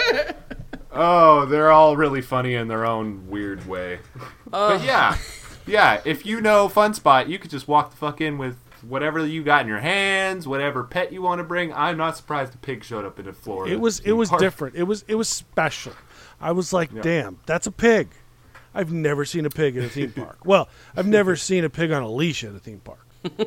Oh, they're all really funny in their own weird way. But yeah, yeah. If you know Fun Spot, you could just walk the fuck in with whatever you got in your hands, whatever pet you want to bring. I'm not surprised a pig showed up in a Florida. It was it theme was park. different. It was it was special. I was like, Yeah. damn, that's a pig. I've never seen a pig at a theme park. Well, I've never seen a pig on a leash at a theme park.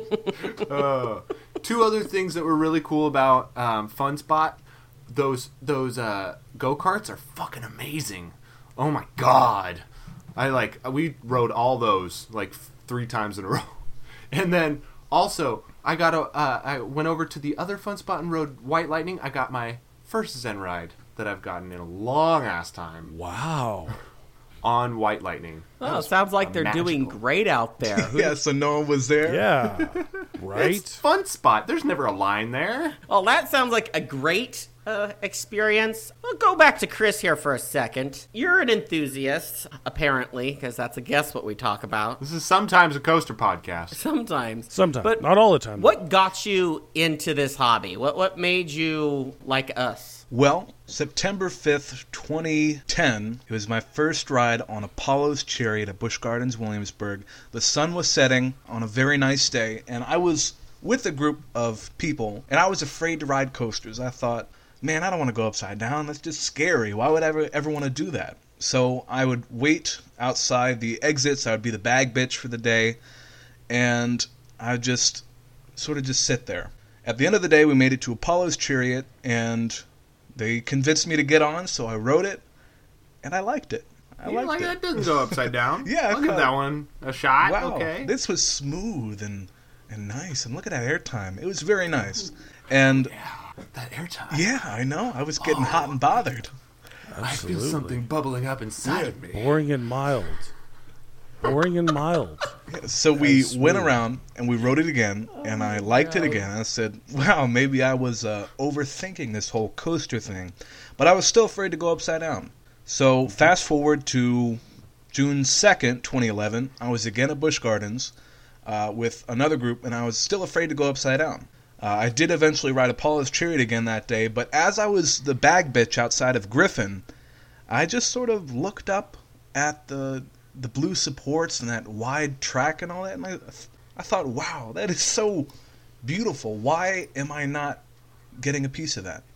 Uh, two other things that were really cool about um, Fun Spot. Those those uh, go karts are fucking amazing. Oh my god! I like we rode all those like three times in a row, and then also I got a uh, I went over to the other Fun Spot and rode White Lightning. I got my first Zen ride that I've gotten in a long ass time Wow. on White Lightning. Oh, sounds like they're doing magical. great out there. Who- Yeah, so no one was there. Yeah. Right? It's Fun Spot. There's never a line there. Well, that sounds like a great uh, experience. We'll go back to Chris here for a second. You're an enthusiast, apparently, because that's, I guess, what we talk about This is sometimes a coaster podcast. sometimes. Sometimes. But Not all the time. what got you into this hobby? What what made you like us? Well, September fifth, twenty ten, it was my first ride on Apollo's Chariot at Busch Gardens, Williamsburg. The sun was setting on a very nice day, and I was with a group of people, and I was afraid to ride coasters. I thought, man, I don't want to go upside down. That's just scary. Why would I ever, ever want to do that? So I would wait outside the exits. I would be the bag bitch for the day, and I would just sort of just sit there. At the end of the day, we made it to Apollo's Chariot, and they convinced me to get on, so I rode it, and I liked it. I You liked like it. that doesn't go upside down. Yeah, I I'll give caught- that one a shot. Wow, Okay. this was smooth and and nice, and look at that airtime. It was very nice, and That airtime. yeah, I know. I was getting hot and bothered. I feel something bubbling up inside of me. Boring and mild. Boring and mild. So we That's went smooth. around and we rode it again, and I liked it again. I said, wow, maybe I was uh, overthinking this whole coaster thing. But I was still afraid to go upside down. So fast forward to June second, twenty eleven, I was again at Busch Gardens uh, with another group, and I was still afraid to go upside down. Uh, I did eventually ride Apollo's Chariot again that day, but as I was the bag bitch outside of Griffin, I just sort of looked up at the the blue supports and that wide track and all that, and I, I thought, wow, that is so beautiful. Why am I not getting a piece of that?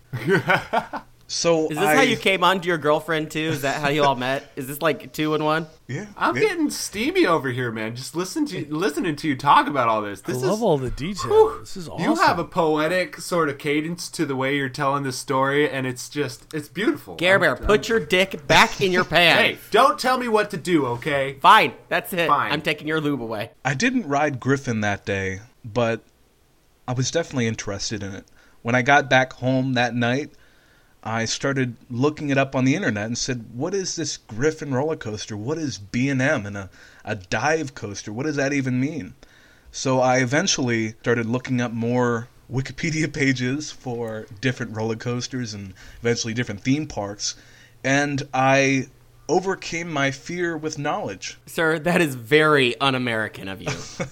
So Is this I, how you came on to your girlfriend too? Is that how you all met? Is this like two in one? Yeah, I'm yeah. getting steamy over here, man. Just listen to listening to you talk about all this. I This love is all the details. Whew. This is awesome. you have a poetic sort of cadence to the way you're telling this story, and it's just it's beautiful. Gare Bear, I'm- put your dick back in your pants. Hey, don't tell me what to do, okay? Fine, that's it. Fine. I'm taking your lube away. I didn't ride Griffin that day, but I was definitely interested in it. When I got back home that night, I started looking it up on the internet and said, what is this Griffin roller coaster? What is B and M and a, a dive coaster? What does that even mean? So I eventually started looking up more Wikipedia pages for different roller coasters and eventually different theme parks, and I overcame my fear with knowledge. Sir, that is very un-American of you.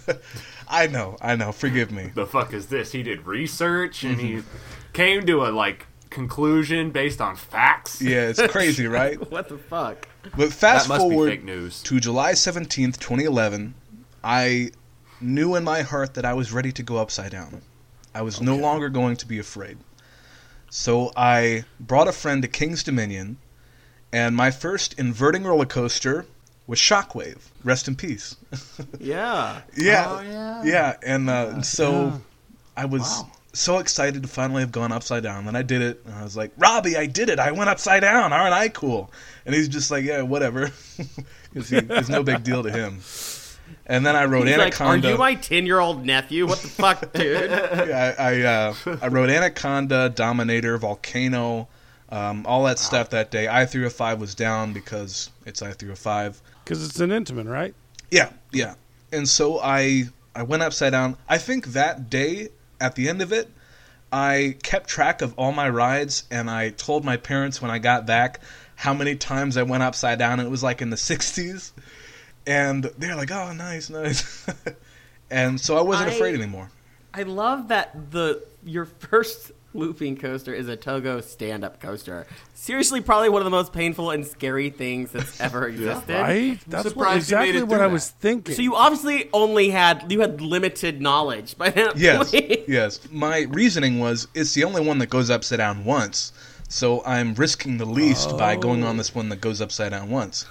I know, I know. Forgive me. The fuck is this? He did research and he came to a like conclusion based on facts. Yeah, it's crazy, right? What the fuck? But fast That must be forward fake news. to July seventeenth, twenty eleven, I knew in my heart that I was ready to go upside down. I was okay. no longer going to be afraid. So I brought a friend to King's Dominion, and my first inverting roller coaster was Shockwave. Rest in peace. Yeah. Yeah. Oh, yeah. Yeah, and uh, so Yeah. I was Wow. so excited to finally have gone upside down. Then I did it, and I was like, Robbie, I did it. I went upside down. Aren't I cool? And he's just like, yeah, whatever. Because it's no big deal to him. And then I wrote He's Anaconda. like, are you my ten-year-old nephew? What the fuck, dude? Yeah, I I, uh, I wrote Anaconda, Dominator, Volcano, um, all that stuff that day. I three oh five was down because it's I three oh five. Because it's an Intamin, right? Yeah, yeah. And so I I went upside down. I think that day, at the end of it, I kept track of all my rides, and I told my parents when I got back how many times I went upside down, and it was like in the sixties. And they're like, oh, nice, nice. And so I wasn't I- afraid anymore. I love that the your first looping coaster is a Togo stand-up coaster. Seriously, probably one of the most painful and scary things that's ever existed. Right? That's what, surprised you made exactly it what through I that. was thinking. So you obviously only had you had limited knowledge by that Yes, point. yes. My reasoning was it's the only one that goes upside down once, so I'm risking the least by going on this one that goes upside down once.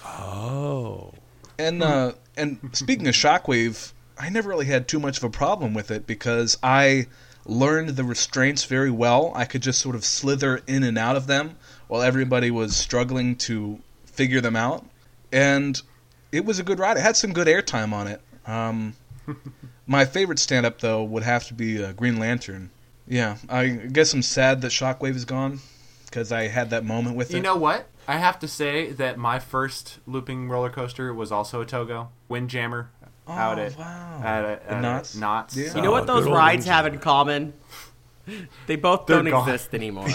Oh. And uh, and speaking of Shockwave, I never really had too much of a problem with it because I learned the restraints very well. I could just sort of slither in and out of them while everybody was struggling to figure them out. And it was a good ride. It had some good airtime on it. Um, my favorite stand-up, though, would have to be uh, Green Lantern. Yeah, I guess I'm sad that Shockwave is gone because I had that moment with it. You know what? I have to say that my first looping roller coaster was also a Togo Windjammer out Oh, at wow. at, a, The at Knott's? a Knott's. Yeah. So- You know what Oh, those good old rides Ninja. have in common? They both They're don't gone. exist anymore.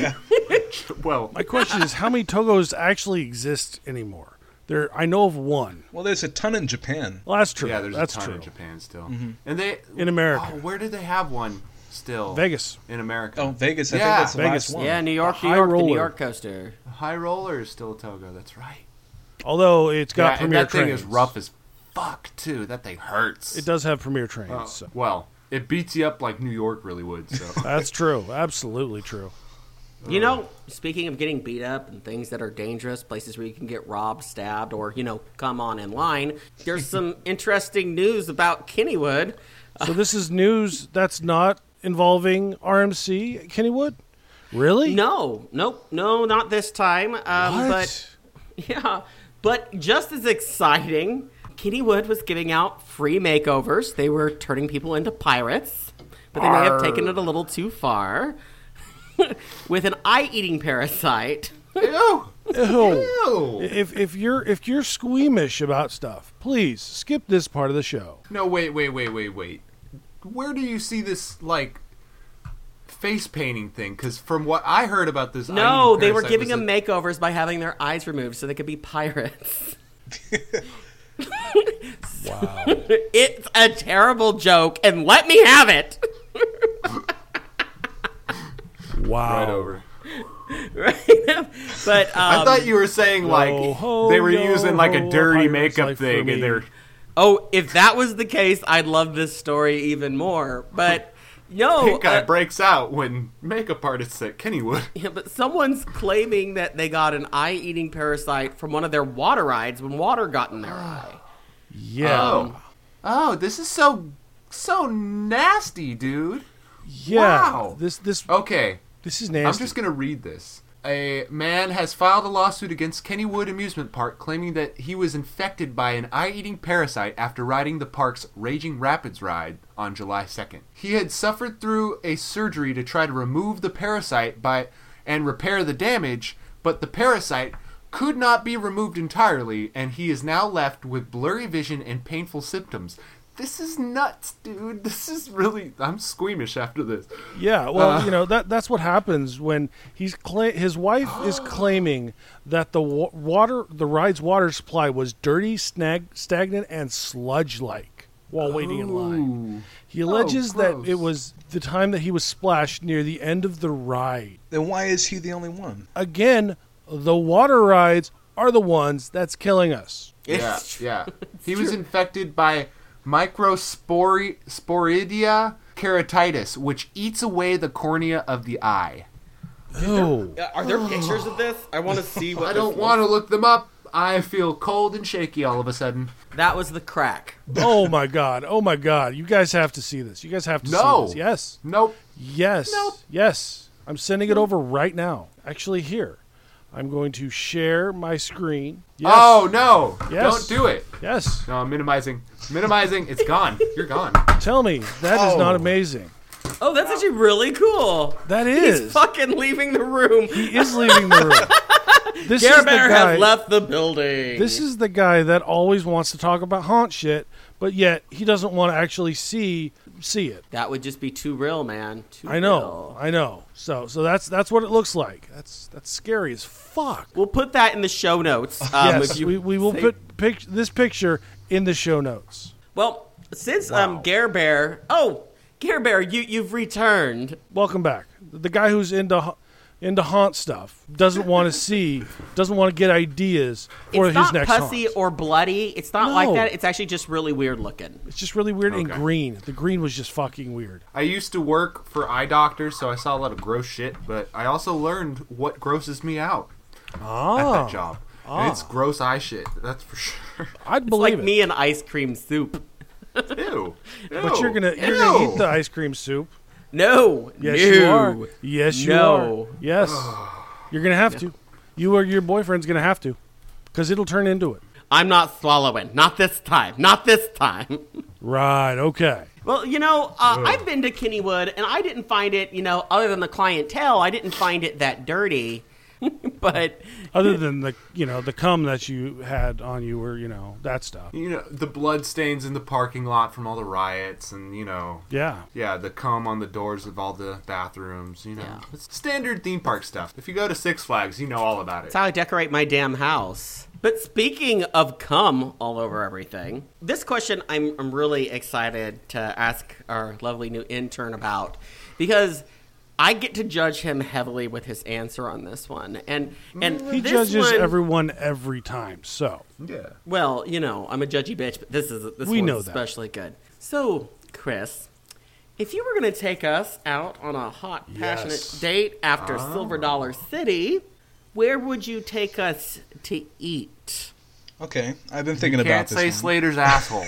Well, My question is, how many Togos actually exist anymore? There, I know of one. Well, there's a ton in Japan. Well, that's true. yeah, there's that's a ton true. in Japan still, Mm-hmm. and they In America. Oh, where did they have one still? Vegas. in America. Oh, Vegas. I Yeah. think that's the Vegas. last one. Yeah, New York, The New high York, the New roller. York coaster. High Roller is still a Togo. That's right. Although it's got Yeah, and premier that thing trains. is rough as fuck too. That thing hurts. It does have premier trains. Oh, so. well, it beats you up like New York really would. So That's true. Absolutely true. You know, speaking of getting beat up and things that are dangerous, places where you can get robbed, stabbed, or, you know, come on in line, there's some interesting news about Kennywood. So this is news that's not involving R M C Kennywood? Really? No, nope, no, not this time. Um, What? But, yeah, but just as exciting, Kennywood was giving out free makeovers. They were turning people into pirates, but they may have taken it a little too far. With an eye-eating parasite. Ew. Ew. Ew. If if you're if you're squeamish about stuff, please skip this part of the show. No, wait, wait, wait, wait, wait. Where do you see this like face painting thing? Because from what I heard about this, No, eye-eating they were parasite giving was them makeovers by having their eyes removed so they could be pirates. Wow. It's a terrible joke, and let me have it. Wow. right over. Right? But um, I thought you were saying like Yo ho, they were yo using like a ho, dirty pirate's makeup life for thing, me. and they're oh, if that was the case, I'd love this story even more. But no, pink guy uh, breaks out when makeup artists at Kennywood. yeah, but someone's claiming that they got an eye-eating parasite from one of their water rides when water got in their eye. Yeah. Oh, oh, this is so so nasty, dude. yeah. wow. This this Okay. this is I'm nasty. just going to read this. A man has filed a lawsuit against Kennywood Amusement Park claiming that he was infected by an eye-eating parasite after riding the park's Raging Rapids ride on July second. He had suffered through a surgery to try to remove the parasite by and repair the damage, but the parasite could not be removed entirely, and he is now left with blurry vision and painful symptoms. This is nuts, dude. This is really... I'm squeamish after this. Yeah, well, Uh. you know, that that's what happens when he's cla- his wife is claiming that the wa- water, the ride's water supply was dirty, snag- stagnant, and sludge-like while waiting in line. He alleges that gross. it was the time that he was splashed near the end of the ride. Then why is he the only one? Again, the water rides are the ones that's killing us. Yeah, yeah. He was infected by Microsporidia keratitis, which eats away the cornea of the eye. Oh, Uh, Are there pictures of this? I want to see what I this don't looks- want to look them up. I feel cold and shaky all of a sudden. That was the crack. oh my God, oh my God! You guys have to see this. You guys have to No. see this. Yes, Nope. yes, Nope. yes. I'm sending it over right now. Actually, here. I'm going to share my screen. Yes. Oh, no. Yes. Don't do it. Yes. No, I'm minimizing. Minimizing. It's gone. You're gone. Tell me, that is Oh. not amazing. Oh, that's actually really cool. That He's is. fucking leaving the room. He is leaving the room. This Gare is the Bear guy. has left the building. This is the guy that always wants to talk about haunt shit, but yet he doesn't want to actually see see it. That would just be too real, man. Too I know, real. I know. So, so that's that's what it looks like. That's that's scary as fuck. We'll put that in the show notes. Um, yes, if you we, we will say- put pic- this picture in the show notes. Well, since um, Gare Bear. Oh, Gare Bear, you you've returned. Welcome back. The guy who's into ha- into haunt stuff doesn't want to see, doesn't want to get ideas for It's his not next pussy haunt. or bloody. It's not No. like that. It's actually just really weird looking. It's just really weird and Okay. green. The green was just fucking weird. I used to work for eye doctors, so I saw a lot of gross shit, but I also learned what grosses me out at Ah, that job. And it's gross eye shit. That's for sure. I'd It's believe like it. me and ice cream soup. Ew. But you're gonna you're Ew. gonna eat the ice cream soup. No. Yes, no. you are. Yes, you No. are. Yes, you're gonna have to. You or your boyfriend's gonna have to, because it'll turn into it. I'm not swallowing. Not this time. Not this time. Right. Okay. Well, you know, uh, I've been to Kennywood, and I didn't find it, you know, other than the clientele, I didn't find it that dirty. But Other than the you know the cum that you had on you, or you know that stuff. You know, the blood stains in the parking lot from all the riots, and, you know, Yeah. yeah, the cum on the doors of all the bathrooms, you know. Yeah. It's standard theme park stuff. If you go to Six Flags, you know all about it. that's how I decorate my damn house. But speaking of cum all over everything, this question I'm, I'm really excited to ask our lovely new intern about, because I get to judge him heavily with his answer on this one. And and He this judges one, everyone every time. So Yeah. Well, you know, I'm a judgy bitch, but this is this We one's know that. especially good. So, Chris, if you were going to take us out on a hot, passionate Yes. date after Silver Dollar City, where would you take us to eat? Okay, I've been thinking Can't about this say one. Slater's asshole.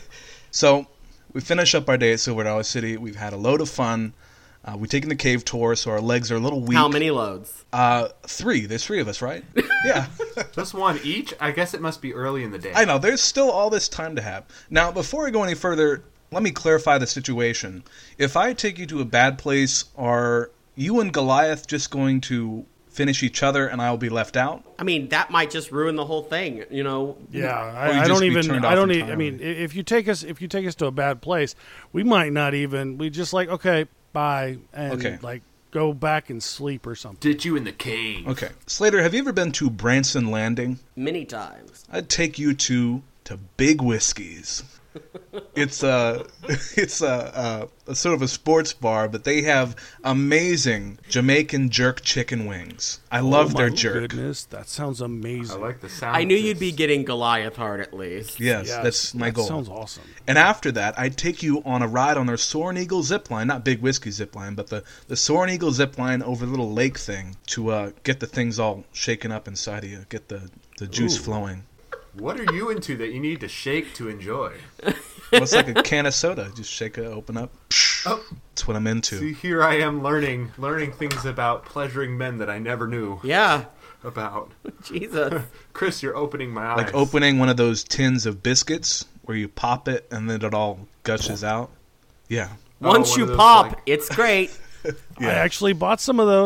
So, we finish up our day at Silver Dollar City. We've had a load of fun. Uh, we've taken the cave tour, so our legs are a little weak. How many loads? Uh, three. There's three of us, right? Yeah. Just one each? I guess it must be early in the day. I know. There's still all this time to have. Now, before we go any further, let me clarify the situation. If I take you to a bad place, are you and Goliath just going to finish each other and I'll be left out? I mean, that might just ruin the whole thing, you know? yeah, Or you I, I just don't be even. turned I off don't. e- I entirely. mean, i- if you take us, if you take us to a bad place, we might not even. We just like okay, bye, and Okay. like go back and sleep or something. Ditch you in the cave. Okay. Slater, have you ever been to Branson Landing? Many times. I'd take you to to Big Whiskey's. It's a it's a, a, a sort of a sports bar, but they have amazing Jamaican jerk chicken wings. I love oh their my jerk. Goodness, that sounds amazing. I like the sound. I knew of you'd this. be getting Goliath hard at least. Yes, Yes, that's my that goal. Sounds awesome. And after that, I'd take you on a ride on their Soaring Eagle zip line, not Big Whiskey zip line, but the, the Soaring Eagle zip line over the little lake thing to uh, get the things all shaken up inside of you, get the, the juice Ooh. flowing. What are you into that you need to shake to enjoy? Well, it's like a can of soda. Just shake it, open up. Oh. That's what I'm into. See, here I am learning learning things about pleasuring men that I never knew Yeah. about. Jesus. Chris, you're opening my eyes. Like opening one of those tins of biscuits where you pop it and then it all gushes out. Yeah. Oh, Once one you of those, pop, like- it's great. Yeah. I actually bought some of those.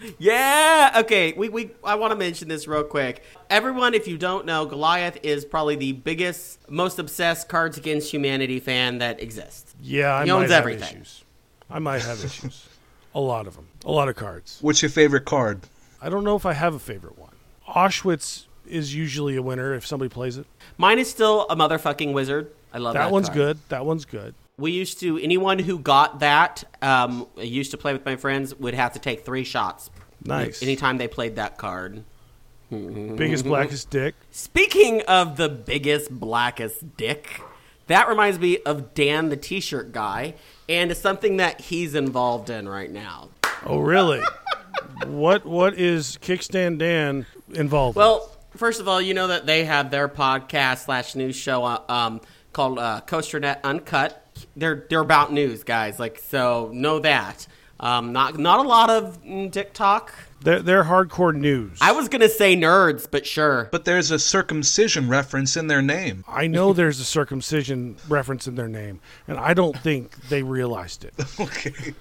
Yeah. Okay. We, we I want to mention this real quick. Everyone, if you don't know, Goliath is probably the biggest, most obsessed Cards Against Humanity fan that exists. Yeah, I he might owns have everything. issues. I might have issues. A lot of them. A lot of cards. What's your favorite card? I don't know if I have a favorite one. Auschwitz is usually a winner if somebody plays it. Mine is still a motherfucking wizard. I love that. That one's card. good. That one's good. We used to, anyone who got that, um, I used to play with my friends, would have to take three shots. Nice. Anytime they played that card. Biggest, blackest dick. Speaking of the biggest, blackest dick, that reminds me of Dan the T-shirt guy, and something that he's involved in right now. Oh, really? what What is Kickstand Dan involved with? Well, first of all, you know that they have their podcast slash news show uh, um, called uh, CoasterNet Uncut. They're they're about news, guys. Like, so know that. Um, not not a lot of mm, TikTok. They're, they're hardcore news. I was gonna say nerds, but sure. But there's a circumcision reference in their name. I know there's a circumcision reference in their name, and I don't think they realized it. Okay.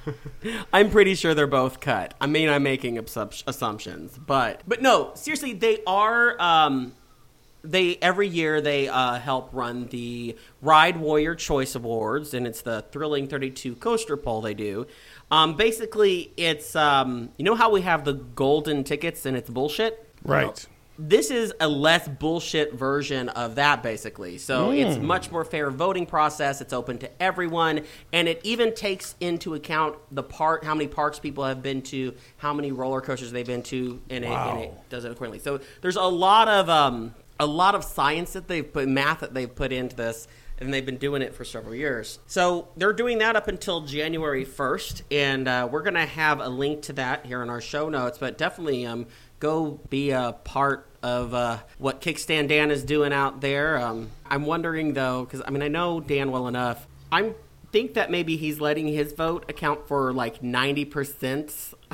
I'm pretty sure they're both cut. I mean, I'm making assump- assumptions, but but no, seriously, they are. Um, they every year they uh, help run the Ride Warrior Choice Awards, and it's the Thrilling thirty-two coaster poll they do. Um, basically, it's um, you know how we have the golden tickets and it's bullshit. Right. This is a less bullshit version of that, basically. So Mm. it's much more fair voting process. It's open to everyone, and it even takes into account the part, how many parks people have been to, how many roller coasters they've been to, and, Wow. it, and it does it accordingly. So there's a lot of um, a lot of science that they've put, math that they've put into this, and they've been doing it for several years. So they're doing that up until January first, and uh, we're going to have a link to that here in our show notes, but definitely um, go be a part of uh, what Kickstand Dan is doing out there. Um, I'm wondering, though, because, I mean, I know Dan well enough. I think that maybe he's letting his vote account for, like, ninety percent.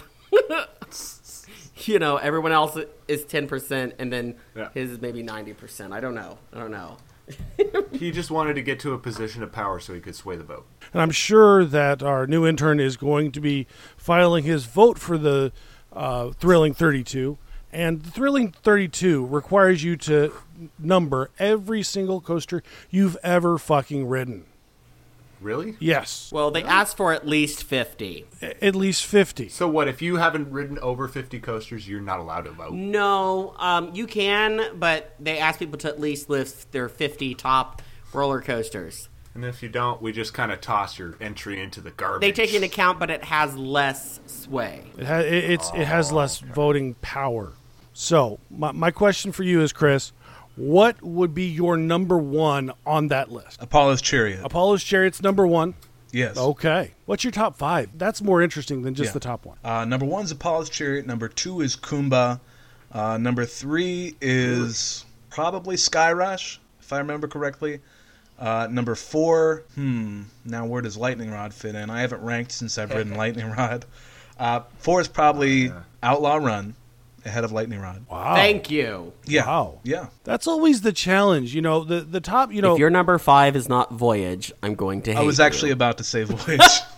You know, everyone else is ten percent, and then Yeah. his is maybe ninety percent. I don't know. I don't know. He just wanted to get to a position of power so he could sway the vote. And I'm sure that our new intern is going to be filing his vote for the uh, Thrilling thirty-two. And the Thrilling thirty-two requires you to number every single coaster you've ever fucking ridden. Really? Yes. Well, they asked for at least fifty. A- At least fifty. So what, if you haven't ridden over fifty coasters, you're not allowed to vote? No, um, you can, but they ask people to at least list their fifty top roller coasters. And if you don't, we just kind of toss your entry into the garbage. They take into account, but it has less sway. It, ha- it, it's, it has less voting power. So, my, my question for you is, Chris, what would be your number one on that list? Apollo's Chariot. Apollo's Chariot's number one. Yes. Okay. What's your top five? That's more interesting than just Yeah. the top one. Uh, number one is Apollo's Chariot. Number two is Kumba. Uh, number three is probably Sky Rush, if I remember correctly. Uh, number four, hmm, now where does Lightning Rod fit in? I haven't ranked since I've ridden Lightning Rod. Uh, four is probably Outlaw Run, ahead of Lightning Rod. Wow. Thank you. Yeah. Wow. Yeah. That's always the challenge. You know, the, the top, you know. If your number five is not Voyage, I'm going to hate I was you. actually about to say Voyage.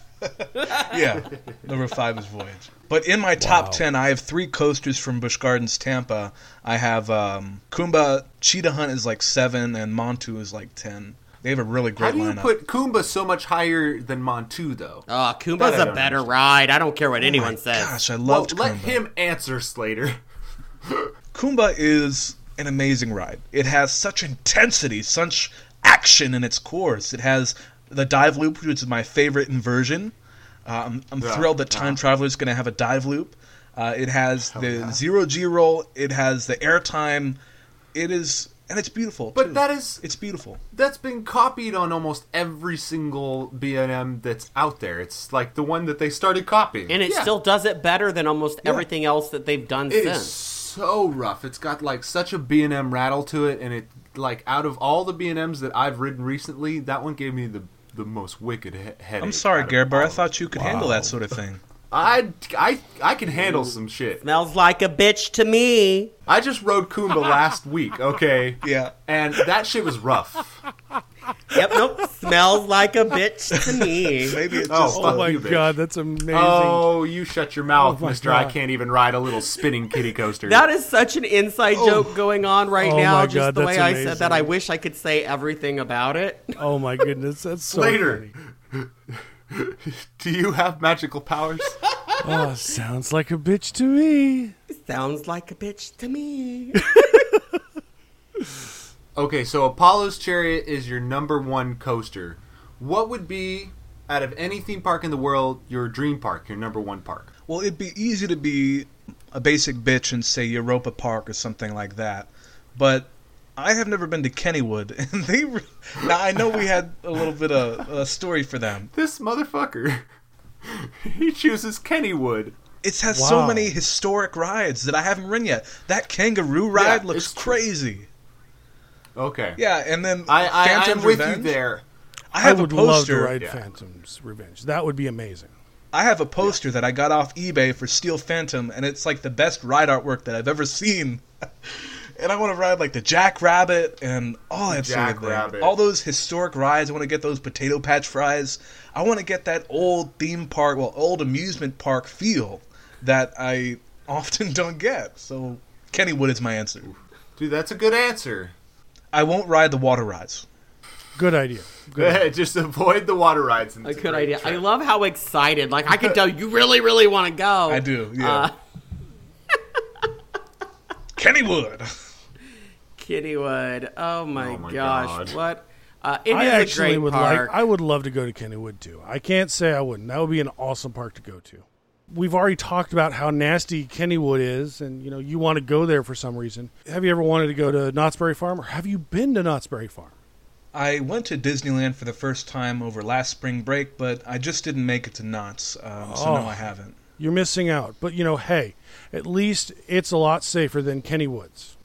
Yeah. Number five is Voyage. But in my top Wow. ten, I have three coasters from Busch Gardens Tampa. I have um, Kumba, Cheetah Hunt is like seven, and Montu is like ten. They have a really How great do you lineup. put Kumba so much higher than Montu, though? Oh, That Kumba's I a don't better understand. ride. I don't care what Oh anyone my says. Gosh, I Well, loved let Kumba. him answer, Slater. Kumba is an amazing ride. It has such intensity, such action in its course. It has the dive loop, which is my favorite inversion. Uh, I'm, I'm Yeah, thrilled that Time yeah. Traveler is going to have a dive loop. Uh, it has the yeah. zero G roll. It has the airtime. It is, and it's beautiful. But too. that is it's beautiful. that's been copied on almost every single B and M that's out there. It's like the one that they started copying. And it Yeah. still does it better than almost everything else that they've done It since. is so rough. It's got like such a B and M rattle to it, and it like out of all the B and M's that I've ridden recently, that one gave me the the most wicked he- headache. I'm sorry, out of Gerber. all I of thought you could handle that sort of thing. I, I, I can handle some shit. Smells like a bitch to me. I just rode Kumba last week, okay? Yeah. And that shit was rough. Yep, nope. Smells like a bitch to me. Maybe it's Oh, just. fuck Oh my you, bitch. god, that's amazing. Oh, you shut your mouth, Oh my mister I God. can't even ride a little spinning kitty coaster. That is such an inside joke going on right Oh now. my Just God, the way that's I amazing. said that, I wish I could say everything about it. Oh my goodness, that's so Slater. funny. Do you have magical powers? Oh, sounds like a bitch to me. Sounds like a bitch to me. Okay, so Apollo's Chariot is your number one coaster. What would be, out of any theme park in the world, your dream park, your number one park? Well, it'd be easy to be a basic bitch and say Europa Park or something like that. But I have never been to Kennywood, and they. Re- now I know we had a little bit of a story for them. This motherfucker. He chooses Kennywood. It has Wow. so many historic rides that I haven't ridden yet. That kangaroo ride Yeah, looks it's true. crazy. Okay. Yeah, and then I, I, Phantom's I'm with Revenge. you there. I have I would a love poster. to ride Yeah. Phantom's Revenge. That would be amazing. I have a poster that I got off eBay for Steel Phantom, and it's like the best ride artwork that I've ever seen. And I want to ride like the Jackrabbit and all that sort of thing. Jackrabbit. All those historic rides. I want to get those Potato Patch fries. I want to get that old theme park, well, old amusement park feel that I often don't get. So Kennywood is my answer. Dude, that's a good answer. I won't ride the water rides. Good idea. Good idea. Just avoid the water rides. And A it's good great idea. I trip. love how excited. Like, I can tell you really, really want to go. I do, yeah. Uh, Kennywood. Kittywood. Oh my, Oh my gosh. God. What? Uh, it I is actually a great would park. like. I would love to go to Kennywood too. I can't say I wouldn't. That would be an awesome park to go to. We've already talked about how nasty Kennywood is, and you know you want to go there for some reason. Have you ever wanted to go to Knott's Berry Farm, or have you been to Knott's Berry Farm? I went to Disneyland for the first time over last spring break, but I just didn't make it to Knott's, um, so Oh. no, I haven't. You're missing out. But you know, hey, at least it's a lot safer than Kennywood's.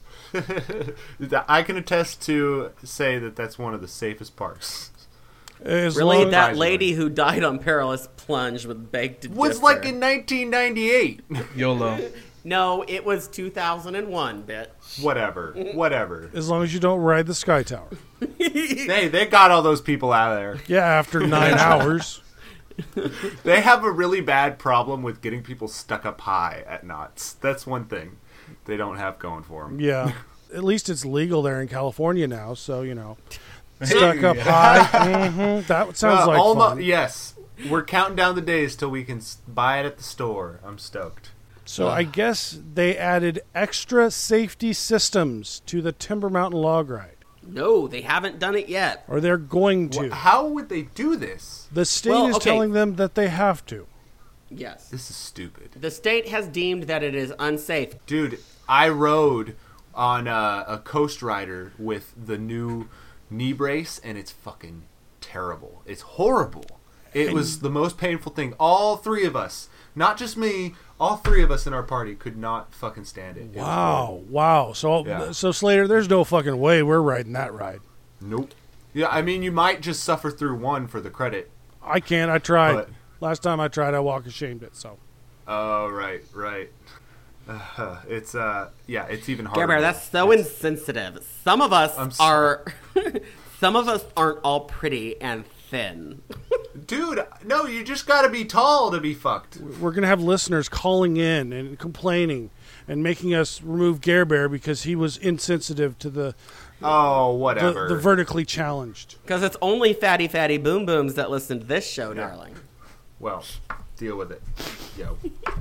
I can attest to say that that's one of the safest parks. As Really, long- that Surprisingly. lady who died on Perilous Plunge with baked Was dipper. like in nineteen ninety-eight. YOLO. No, it was two thousand one, bitch. Whatever. Whatever. as long as you don't ride the Sky Tower. Hey, they got all those people out of there. Yeah, after nine hours. They have a really bad problem with getting people stuck up high at Knott's. That's one thing they don't have going for them. Yeah. At least it's legal there in California now, so you know. Stuck up high. hmm That sounds like fun. Yes. We're counting down the days till we can s- buy it at the store. I'm stoked. So I guess they added extra safety systems to the Timber Mountain Log Ride. No, they haven't done it yet. Or they're going to. Wha- How would they do this? The state Well, is okay. telling them that they have to. Yes. This is stupid. The state has deemed that it is unsafe. Dude, I rode on a, a Coast Rider with the new knee brace, and it's fucking terrible. It's horrible. It was the most painful thing. All three of us, not just me, all three of us in our party could not fucking stand it. It was horrible. Wow, wow. So, Yeah. so Slater, there's no fucking way we're riding that ride. Nope. Yeah, I mean, you might just suffer through one for the credit. I can't. I tried. But- Last time I tried, I walk ashamed it. So Oh, right, right. Uh, it's, uh, yeah, it's even harder. Care Bear, that's so insensitive. Some of us I'm sorry. are, some of us aren't all pretty and thin. Dude, no, you just gotta be tall to be fucked. we're gonna have listeners calling in and complaining and making us remove Gare Bear because he was insensitive to the Oh, the, whatever. the vertically challenged. Because it's only fatty, fatty boom booms that listen to this show, darling. Well, deal with it. Yo.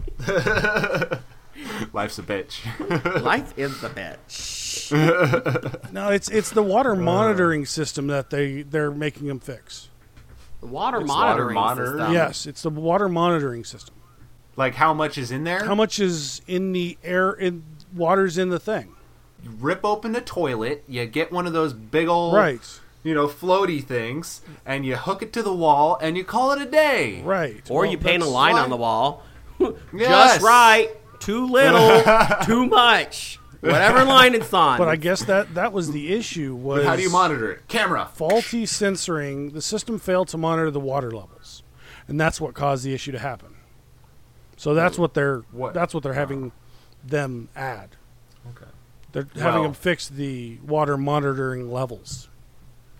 Life's a bitch. Life is the bitch. No, it's it's the water monitoring system that they they're making them fix. The water It's monitoring water monitor? system. Yes, it's the water monitoring system. Like, how much is in there? How much is in the air? In water's in the thing, You rip open the toilet, you get one of those big old, right? you know, floaty things, and you hook it to the wall, and you call it a day. Right. Or Well, you paint a that's- line why- on the wall. Yes. Just right. Too little. Too much. Whatever line it's on. But I guess that that was the issue. Was But how do you monitor it? Camera. faulty sensoring? The system failed to monitor the water levels, and that's what caused the issue to happen. So that's what they're What? that's what they're having them add. Okay. They're having Well- them fix the water monitoring levels.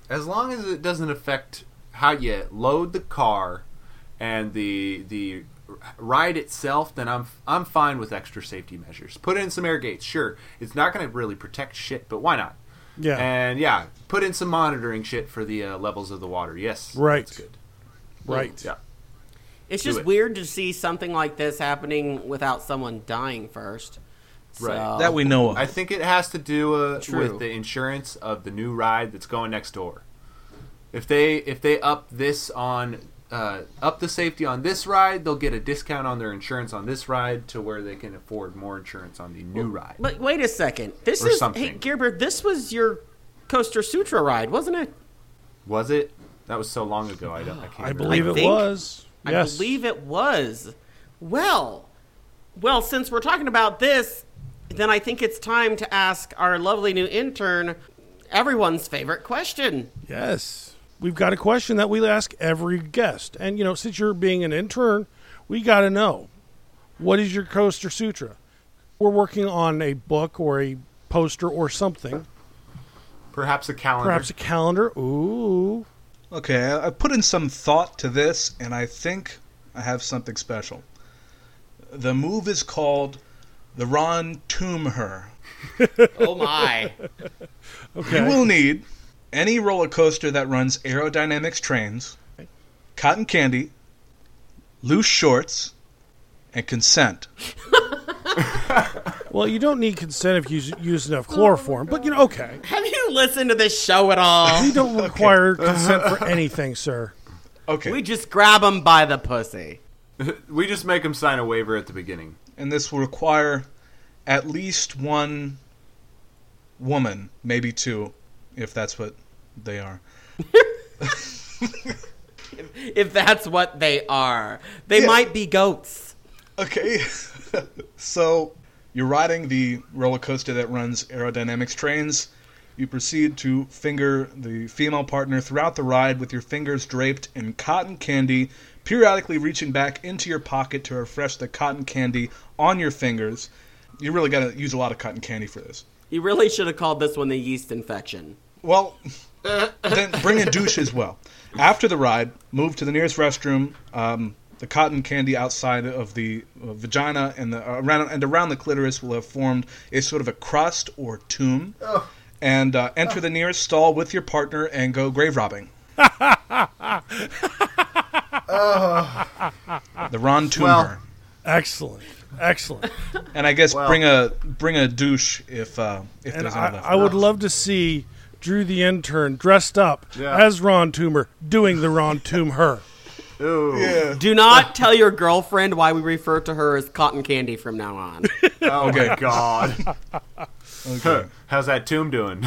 As long as it doesn't affect how you load the car and the the ride itself, then I'm I'm fine with extra safety measures. Put in some air gates, sure. It's not going to really protect shit, but why not? Yeah. And yeah, put in some monitoring shit for the uh, levels of the water. Yes, Right. That's good. Right. Yeah. It's Do just it. weird to see something like this happening without someone dying first. Right. So- That we know of. I think it has to do uh, True. with the insurance of the new ride that's going next door. If they if they up this on uh, up the safety on this ride, they'll get a discount on their insurance on this ride to where they can afford more insurance on the new ride. But wait a second. This Or is something. hey Gearbird, this was your Coaster Sutra ride, wasn't it? Was it? That was so long ago. I don't. I can't. I remember. believe I it think- was. I Yes. believe it was. Well, well, since we're talking about this, then I think it's time to ask our lovely new intern everyone's favorite question. Yes. We've got a question that we ask every guest. And, you know, since you're being an intern, we got to know, what is your Coaster Sutra? We're working on a book or a poster or something. Perhaps a calendar. Perhaps a calendar. Ooh. Okay, I I put in some thought to this, and I think I have something special. The move is called the Ron Tomb Her. Oh my. Okay. You will need any roller coaster that runs aerodynamics trains, cotton candy, loose shorts, and consent. Well, you don't need consent if you use, use enough chloroform, but, you know, okay. Have you listened to this show at all? You don't require consent for anything, sir. Okay, We just grab them by the pussy. We just make them sign a waiver at the beginning. and this will require at least one woman, maybe two, if that's what they are. If that's what they are. They Yeah. might be goats. Okay, so you're riding the roller coaster that runs aerodynamics trains. You proceed to finger the female partner throughout the ride with your fingers draped in cotton candy, periodically reaching back into your pocket to refresh the cotton candy on your fingers. You really got to use a lot of cotton candy for this. You really should have called this one the yeast infection. Well, then bring a douche as well. After the ride, move to the nearest restroom. Um, the cotton candy outside of the uh, vagina and the uh, around and around the clitoris will have formed a sort of a crust or tomb. Oh. And uh, enter the nearest stall with your partner and go grave robbing. The Ron Tomb Well- Her. Excellent. Excellent. And I guess Well- bring a bring a douche if uh, if And there's I, enough. I would love to see Drew the intern dressed up Yeah. as Ron Toomer doing the Ron Tomb Her. Ooh. Yeah. Do not tell your girlfriend why we refer to her as cotton candy from now on. Oh Okay. my god. Okay. How's that tomb doing?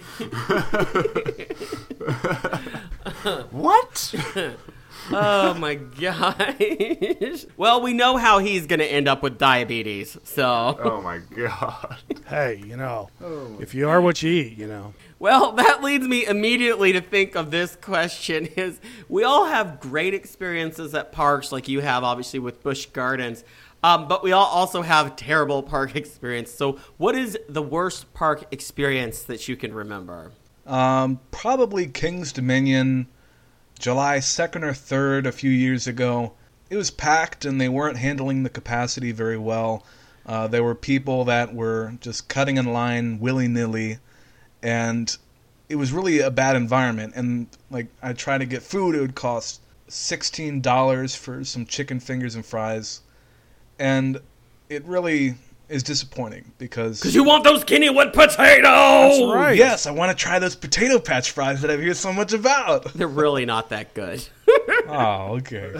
What? Oh my gosh. Well, we know how he's going to end up with diabetes, so. Oh my god. Hey, you know, if you are what you eat, you know. Well, that leads me immediately to think of this question is we all have great experiences at parks like you have obviously with Busch Gardens, um, but we all also have terrible park experience. So what is the worst park experience that you can remember? Um, probably King's Dominion, July second or third a few years ago. It was packed and they weren't handling the capacity very well. Uh, there were people that were just cutting in line willy-nilly, and it was really a bad environment. And like I tried to get food, it would cost sixteen dollars for some chicken fingers and fries, and it really is disappointing because Because you want those Kennywood potatoes! That's right. yes, I want to try those potato patch fries that I've heard so much about. They're really not that good. Oh, okay.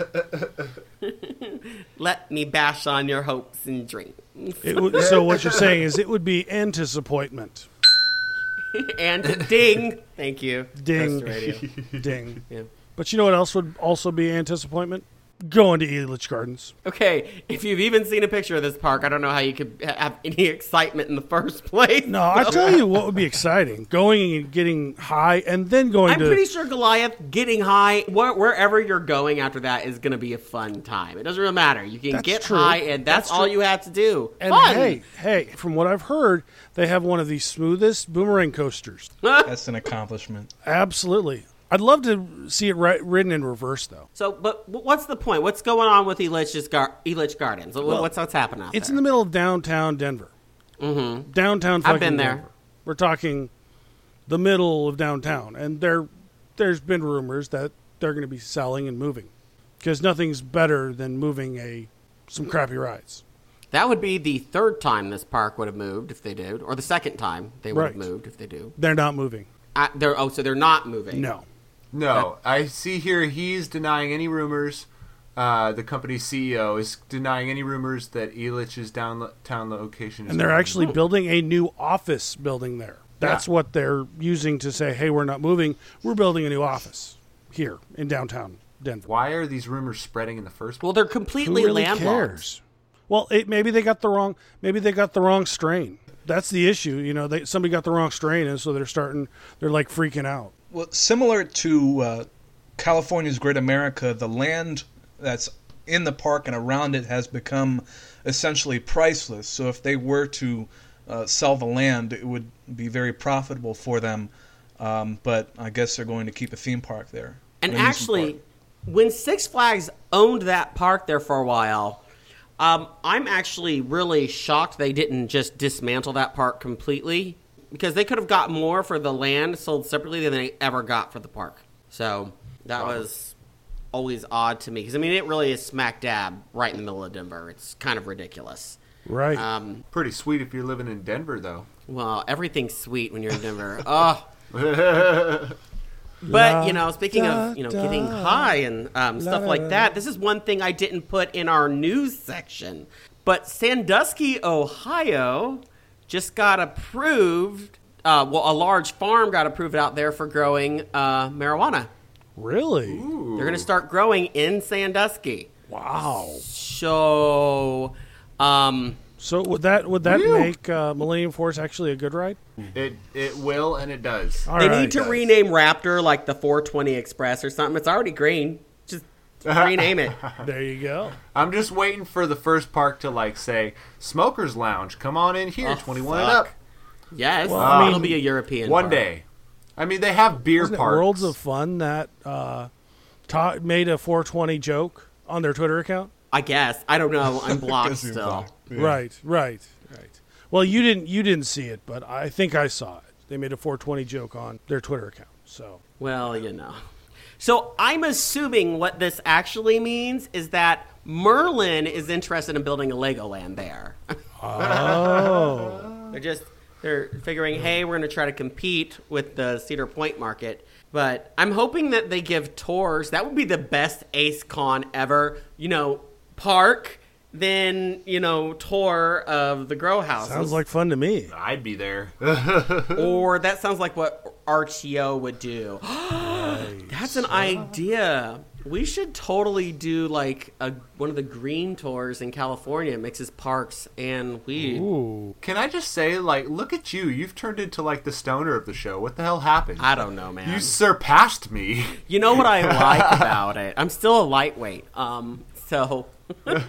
Let me bash on your hopes and dreams. It would, so what you're saying is it would be anti-disappointment. And ding. Thank you. Ding. Coaster Radio. Ding. Yeah. But you know what else would also be anti-disappointment? going to Elitch Gardens. Okay, if you've even seen a picture of this park, I don't know how you could ha- have any excitement in the first place. No, I tell you what would be exciting: going and getting high, and then going I'm to. pretty sure Goliath getting high, where, wherever you're going after that, is going to be a fun time. It doesn't really matter. You can That's get true. high, and that's, That's all true. you have to do. And fun. hey, hey, from what I've heard, they have one of the smoothest boomerang coasters. That's an accomplishment. Absolutely. I'd love to see it ri- ridden in reverse, though. So, but what's the point? What's going on with Elitch's Gar- Elitch Gardens? Well, what's what's happening out It's there? in the middle of downtown Denver. Mm-hmm. Downtown fucking I've been there. Denver. We're talking the middle of downtown. And there, there's been rumors that they're going to be selling and moving. Because nothing's better than moving a some crappy rides. That would be the third time this park would have moved if they did, or the second time they would have Right. moved if they do. They're not moving. Uh, they're, oh, so they're not moving. No. No, I see here he's denying any rumors. Uh, the company's C E O is denying any rumors that Elitch's downtown location is. And they're moving. actually building a new office building there. That's Yeah. what they're using to say, hey, we're not moving. We're building a new office here in downtown Denver. Why are these rumors spreading in the first place? Well, they're Who completely really landlocked. cares? Well, it, maybe they got the wrong. Maybe they got the wrong strain. That's the issue. You know, they, somebody got the wrong strain, and so they're starting. They're like freaking out. Well, similar to uh, California's Great America, the land that's in the park and around it has become essentially priceless. So if they were to uh, sell the land, it would be very profitable for them. Um, but I guess they're going to keep a theme park there. And an amusement actually, park. when Six Flags owned that park there for a while, um, I'm actually really shocked they didn't just dismantle that park completely, because they could have got more for the land sold separately than they ever got for the park. So that Wow. was always odd to me, because I mean, it really is smack dab right in the middle of Denver. It's kind of ridiculous. Right. Um, Pretty sweet if you're living in Denver, though. well, everything's sweet when you're in Denver. Oh. But, you know, speaking of, you know, getting high and um, stuff like that, this is one thing I didn't put in our news section. But Sandusky, Ohio just got approved. Uh, well, a large farm got approved out there for growing uh, marijuana. Really? They're going to start growing in Sandusky. Wow. So, um, So would that would that Whew. make uh, Millennium Force actually a good ride? It it will and it does. All they right. need to guys. rename Raptor like the four twenty Express or something. It's already green. Just rename it. There you go. I'm just waiting for the first park to like say Smokers Lounge. Come on in here, Oh, twenty-one and fuck. up. Yes, Well, I it'll mean, be a European One park. day. I mean, they have beer Wasn't it parks. Worlds of Fun that uh, ta- made a four twenty joke on their Twitter account? I guess. I don't know. I'm blocked Guess who's still. blocked. Yeah. Right, right, right. Well, you didn't you didn't see it, but I think I saw it. They made a four twenty joke on their Twitter account. So Well, you know. So I'm assuming what this actually means is that Merlin is interested in building a Legoland there. oh, They're just they're figuring, hey, we're going to try to compete with the Cedar Point market. But I'm hoping that they give tours. That would be the best Ace Con ever. You know, park, then, you know, tour of the grow house. sounds like fun to me. I'd be there. Or that sounds like what R T O would do. That's an idea. We should totally do like a one of the green tours in California. It mixes parks and weed. Ooh, Can I just say, like, look at you. You've turned into like the stoner of the show. What the hell happened? I don't know, man. You surpassed me. You know what I like about it? I'm still a lightweight. Um, so, but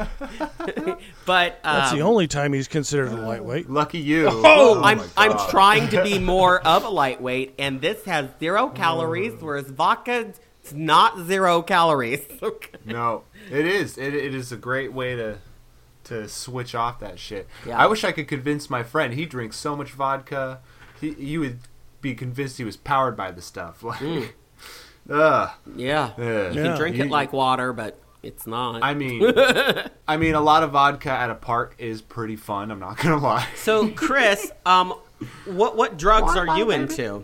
that's um, the only time he's considered a lightweight. Lucky you. Oh, I'm my I'm God. trying to be more of a lightweight, and this has zero calories, whereas vodka is not zero calories. No, it is. It, it is a great way to to switch off that shit. Yeah. I wish I could convince my friend. He drinks so much vodka. He, you would be convinced he was powered by the stuff. Like, ugh. Yeah, Yeah. you Yeah. can drink You- it like water, but it's not. I mean, I mean, a lot of vodka at a park is pretty fun. I'm not gonna lie. So, Chris, um, what what drugs What, are you baby? into?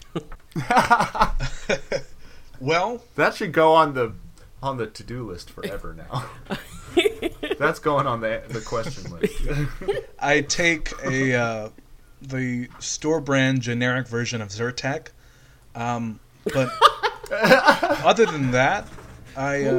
Well, That should go on the on the to do list forever now. That's going on the the question list. I take a uh, the store brand generic version of Zyrtec, um, but other than that, I uh,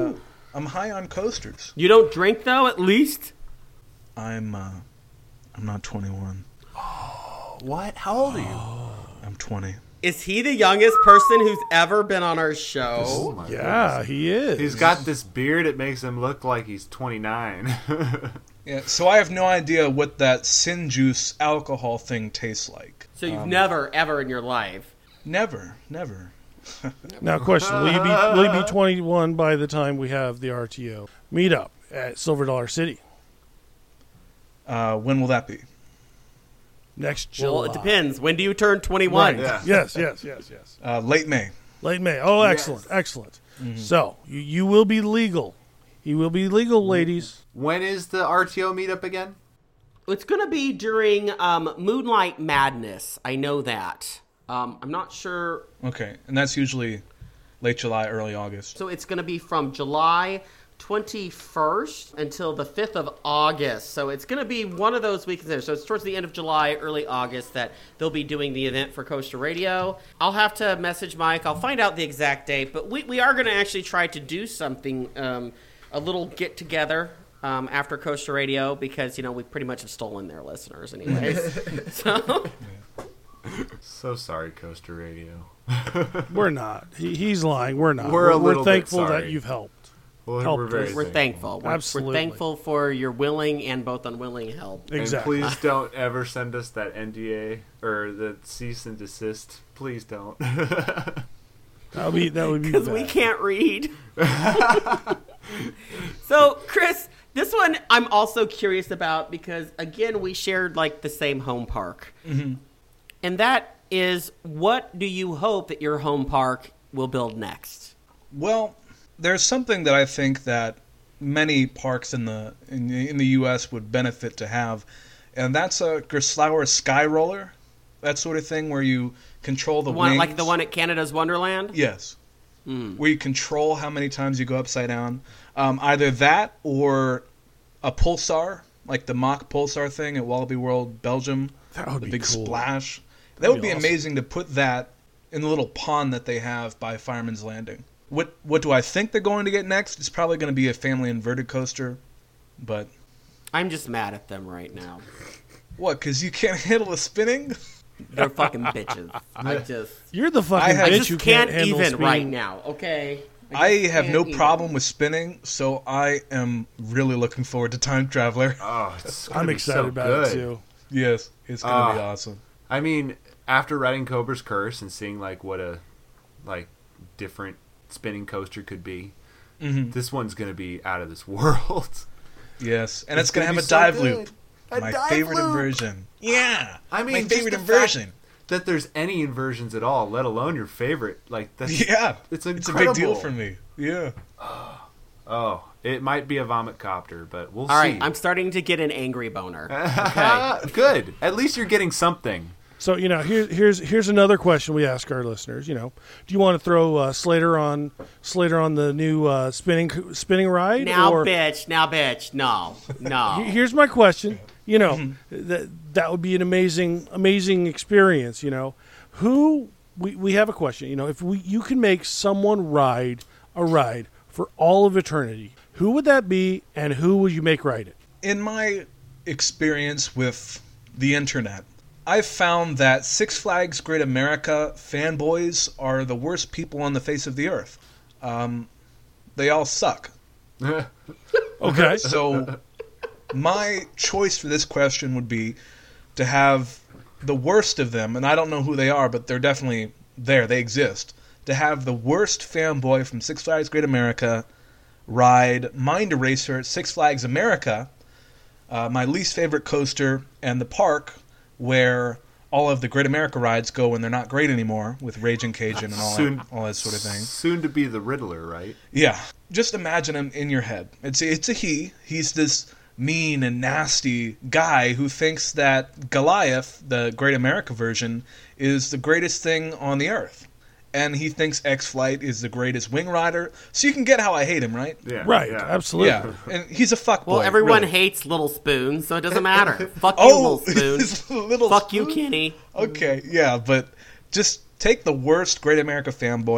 I'm high on coasters. You don't drink though, at least. I'm uh, I'm not twenty-one. What? How old are you? I'm twenty. Is he the youngest person who's ever been on our show? Oh my Yeah, goodness. he is. He's got this beard. It makes him look like he's twenty-nine. Yeah, so I have no idea what that sin juice alcohol thing tastes like. So you've Um, never, ever in your life. Never, never. Now, question: Will you be will you be twenty-one by the time we have the R T O meetup at Silver Dollar City Uh, when will that be? next July? Well, it depends. When do you turn twenty-one? Right. Yeah. Yes, yes, yes, yes. Uh, late May. Late May. Oh, excellent, excellent. So you, you will be legal. You will be legal, ladies. When is the R T O meetup again? It's going to be during um, Moonlight Madness. I know that. Um, I'm not sure. Okay, and that's usually late July, early August. So it's going to be from July twenty-first until the fifth of August. So it's going to be one of those weekends there. So it's towards the end of July, early August that they'll be doing the event for Coaster Radio. I'll have to message Mike. I'll find out the exact date. But we, we are going to actually try to do something, um, a little get-together um, after Coaster Radio because, you know, we pretty much have stolen their listeners anyways. so... So sorry, Coaster Radio. We're not. He, he's lying. We're not. We're a little bit thankful sorry. that you've helped. Well, Help we're very us. We're thankful. thankful. We're, Absolutely. we're thankful for your willing and both unwilling help. Exactly. And please don't ever send us that N D A or the cease and desist. Please don't. That would be that would be Because we bad. can't read. So, Chris, this one I'm also curious about because, again, we shared like the same home park. Mm-hmm. And that is, what do you hope that your home park will build next? Well, there's something that I think that many parks in the in, the- in the U S would benefit to have, and that's a Gerstlauer Sky Roller, that sort of thing where you control the The one, wings. like the one at Canada's Wonderland? Yes. Mm. Where you control how many times you go upside down. Um, either that or a pulsar, like the Mach Pulsar thing at Wallaby World, Belgium. That would the be big cool. splash. That That'd would be be awesome. amazing to put that in the little pond that they have by Fireman's Landing. What what do I think they're going to get next? It's probably going to be a family inverted coaster, but I'm just mad at them right now. what? Because you can't handle the spinning? They're fucking bitches. I just, You're the fucking I have- I bitch just who can't, can't, handle even speed. right now. Okay. I just have can't no even. problem with spinning, so I am really looking forward to Time Traveler. Oh, it's gonna I'm be excited so about good. it too. Yes, it's going to Ah. be awesome. I mean, after writing Cobra's Curse and seeing like what a like different spinning coaster could be, Mhm. this one's gonna be out of this world. Yes, and it's, It's going to gonna have be a so dive good. loop. A My dive favorite loop. inversion. Yeah, I mean, my just favorite the fact inversion. that there's any inversions at all, let alone your favorite. Like that's Yeah, it's it's a incredible. big deal for me. Yeah. Oh, it might be a vomit copter, but we'll All see. right, I'm starting to get an angry boner. Okay. Good. At least you're getting something. So you know, here, here's here's another question we ask our listeners. You know, do you want to throw uh, Slater on Slater on the new uh, spinning spinning ride? Now, or bitch. Now, bitch. No. No. here's my question. You know, that that would be an amazing amazing experience. You know, who we we have a question. You know, if we you can make someone ride a ride for all of eternity, who would that be, and who would you make ride it? In my experience with the internet, I've found that Six Flags Great America fanboys are the worst people on the face of the earth. Um, they all suck. Okay. So my choice for this question would be to have the worst of them, and I don't know who they are, but they're definitely there. They exist. To have the worst fanboy from Six Flags Great America ride Mind Eraser at Six Flags America, uh, my least favorite coaster, and the park where all of the Great America rides go when they're not great anymore, with Raging Cajun and all, Soon- that, all that sort of thing. Soon to be the Riddler, right? Yeah, just imagine him in your head. It's it's a he. He's this mean and nasty guy who thinks that Goliath, the Great America version, is the greatest thing on the earth. And he thinks X-Flight is the greatest wing rider. So you can get how I hate him, right? Yeah. Right. Yeah. Absolutely. Yeah, and he's a fuckboy. Well, everyone really. hates Little Spoon, so it doesn't matter. Fuck you, Oh, Little Spoon. little Fuck you, Spoon? Kenny. Okay, yeah, but just take the worst Great America fanboy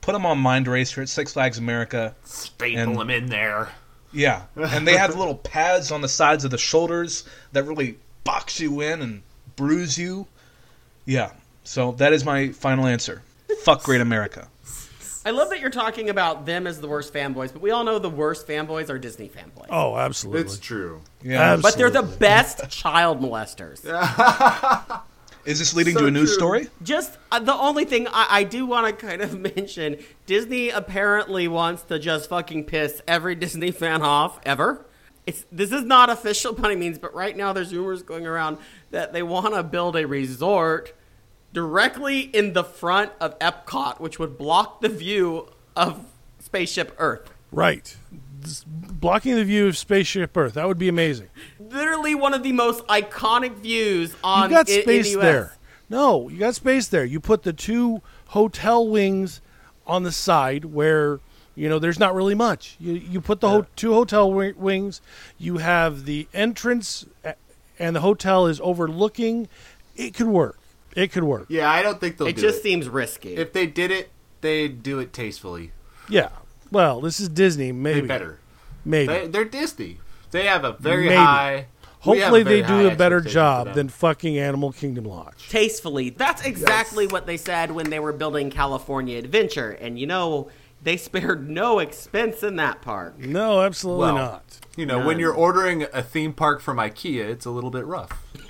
put them on Mind Racer at Six Flags America. Staple And- them in there. Yeah, and they have little pads on the sides of the shoulders that really box you in and bruise you. Yeah, so that is my final answer. Fuck Great America. I love that you're talking about them as the worst fanboys, but we all know the worst fanboys are Disney fanboys. Oh, absolutely. It's true. Yeah. But they're the best child molesters. Is this leading So to a news true. story? Just uh, the only thing I, I do want to kind of mention, Disney apparently wants to just fucking piss every Disney fan off ever. It's this is not official by any means, but right now there's rumors going around that they want to build a resort directly in the front of Epcot, which would block the view of Spaceship Earth. Right. This- blocking the view of Spaceship Earth. That would be amazing. Literally one of the most iconic views on You got in, in space the U S. there. No, you got space there. You put the two hotel wings on the side where, you know, there's not really much. You you put the ho- two hotel wi- wings. You have the entrance, a- and the hotel is overlooking. It could work. It could work. Yeah, I don't think they'll It do just it. seems risky. If they did it, they'd do it tastefully. Yeah. Well, this is Disney. Maybe. They better. Maybe. They, they're Disney. They have a very Maybe. high... we have Hopefully a very they do high a better expectation for job them. than fucking Animal Kingdom Lodge. Tastefully. That's exactly what they said when they were building California Adventure. And you know, they spared no expense in that park. No, absolutely Well, not. You know, when you're ordering a theme park from IKEA, it's a little bit rough.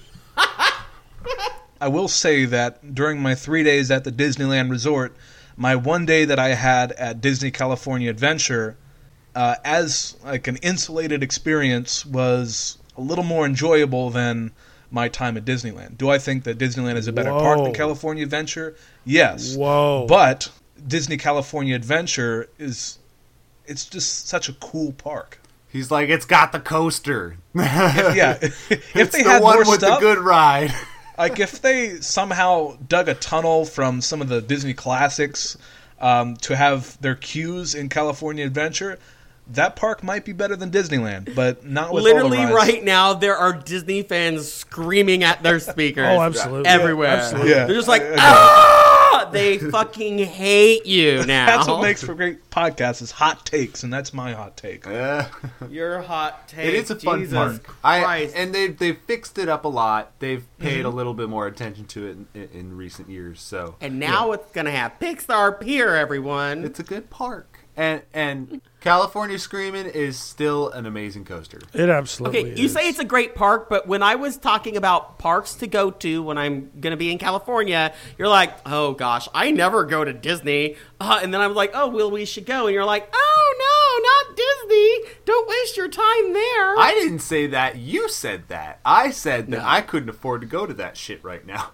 I will say that during my three days at the Disneyland Resort, my one day that I had at Disney California Adventure, uh, as like an insulated experience, was a little more enjoyable than my time at Disneyland. Do I think that Disneyland is a better park Whoa. than California Adventure? Yes. Whoa. But Disney California Adventure is, it's just such a cool park. He's like, it's got the coaster. Yeah. If It's they the had one more with stuff, the good ride. like if they somehow dug a tunnel from some of the Disney classics um, to have their queues in California Adventure, that park might be better than Disneyland, but not with Literally all the rides. right now, there are Disney fans screaming at their speakers. Oh, absolutely. Everywhere. Yeah, absolutely. Yeah. They're just like, Okay. ah! They fucking hate you now. That's what makes for great podcasts is hot takes, and that's my hot take. Yeah. Your hot take. It is a fun Jesus park. I, Christ. and they've, they've fixed it up a lot. They've paid a little bit more attention to it in, in recent years. So And now it's going to have Pixar Pier, everyone. it's a good park. And and California Screamin' is still an amazing coaster. It absolutely Okay, is. you say it's a great park, but when I was talking about parks to go to when I'm going to be in California, you're like, oh gosh, I never go to Disney. Uh, and then I was like, oh, well, we should go. And you're like, oh, no, not Disney. Don't waste your time there. I didn't say that. You said that. I said that I couldn't afford to go to that shit right now.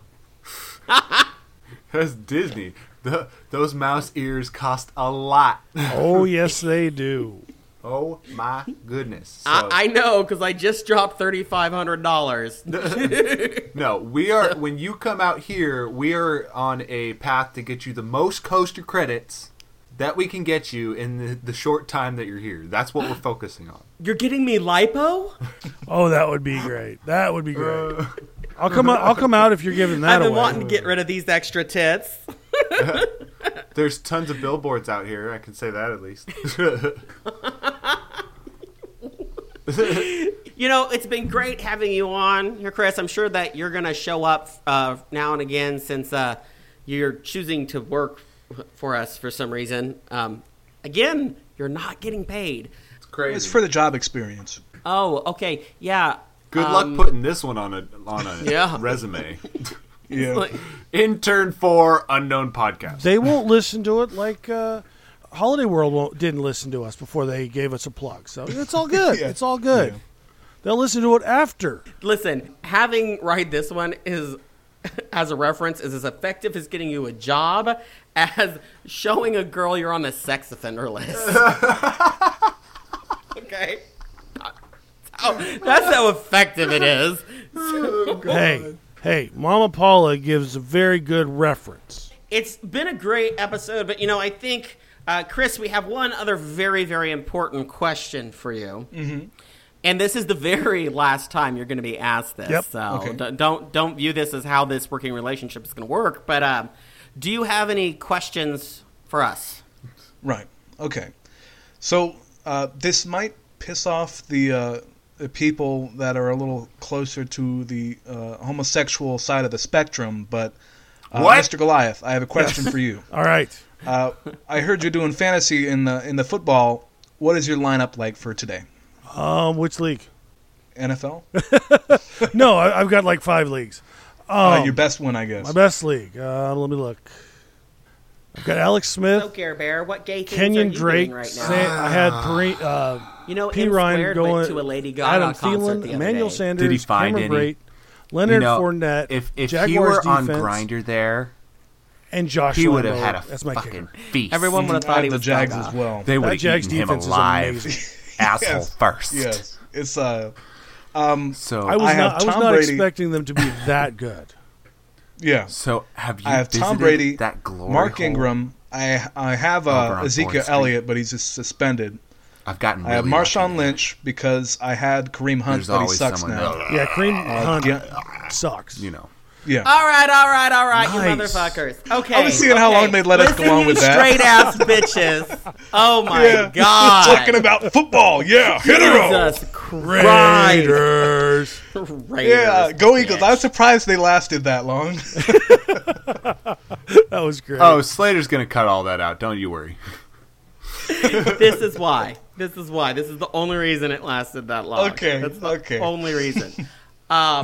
That's Disney. The, those mouse ears cost a lot. Oh, yes, they do. Oh my goodness. So, I, I know, because I just dropped three thousand five hundred dollars. no, we are, when you come out here, we are on a path to get you the most coaster credits that we can get you in the, the short time that you're here. That's what we're focusing on. You're getting me lipo? Oh, that would be great. That would be great. I'll come out. I'll come out if you're giving that I've been away. wanting to get rid of these extra tits. There's tons of billboards out here. I can say that at least. You know, it's been great having you on here, Chris. I'm sure that you're going to show up uh, now and again since uh, you're choosing to work for us for some reason. Um, again, you're not getting paid. It's crazy. It's for the job experience. Oh, okay. Yeah. Good um, luck putting this one on a on a Yeah. resume. Yeah. like- Intern for Unknown Podcast. They won't listen to it like uh, Holiday World won't, didn't listen to us before they gave us a plug. So it's all good. Yeah. It's all good. Yeah. They'll listen to it after. Listen, having Ride This One is, as a reference, is as effective as getting you a job as showing a girl you're on the sex offender list. Okay? Oh, that's how effective it is. Hey, hey, Mama Paula gives a very good reference. It's been a great episode, but, you know, I think, uh, Chris, we have one other very, very important question for you. Mm-hmm. And this is the very last time you're going to be asked this. Yep. So Okay. d- don't don't view this as how this working relationship is going to work. But um, do you have any questions for us? Right. Okay. So uh, this might piss off the, uh, the people that are a little closer to the uh, homosexual side of the spectrum, but uh, What? Mister Goliath, I have a question for you. All right. Uh, I heard you're doing fantasy in the in the football. What is your lineup like for today? Um, which league? N F L? No, I, I've got like five leagues. Uh, Um, your best one, I guess. My best league. Uh, let me look. I've got Alex Smith, So, Care Bear, what gay things are Kenyon you Drake. doing right now? Sa- I had Pere- uh, You know, P. M Ryan Squared going. went to a Lady Gaga Adam concert Thielen, the other Emmanuel day. Sanders, Did he find Cameron any? Brate, Leonard You know, Fournette, If if Jaguars he were on defense, Grindr there, and Josh he would have Lambo. had a That's my fucking kicker. feast. Everyone would have I thought have he the was Jags Gaga. as well. They would That have Jags eaten him defense is alive, amazing. asshole Yes. first. Yes. It's uh um So I was I have not. I was Tom not Brady. expecting them to be that good. yeah. so have you I have visited Tom Brady, that glory Mark hole? Ingram. I I have Over uh, on Ezekiel Fourth Street. Elliott, but he's just suspended. I've gotten. I have really Marshawn lucky. Lynch because I had Kareem Hunt, There's but he always sucks someone now. that- Yeah, Kareem Hunt yeah. sucks. You know. Yeah. All right, all right, all right, you Nice. motherfuckers. Okay. I was seeing how okay. long they'd let us Listen, go on you with that. straight ass bitches. Oh my Yeah. god. Talking about football. Yeah. Hit her up. Jesus Christ. Raiders. Raiders. Yeah. Go bitch. Eagles. I was surprised they lasted that long. That was great. Oh, Slater's gonna cut all that out. Don't you worry. This is why. This is why. This is the only reason it lasted that long. Okay, That's the okay. only reason. Um,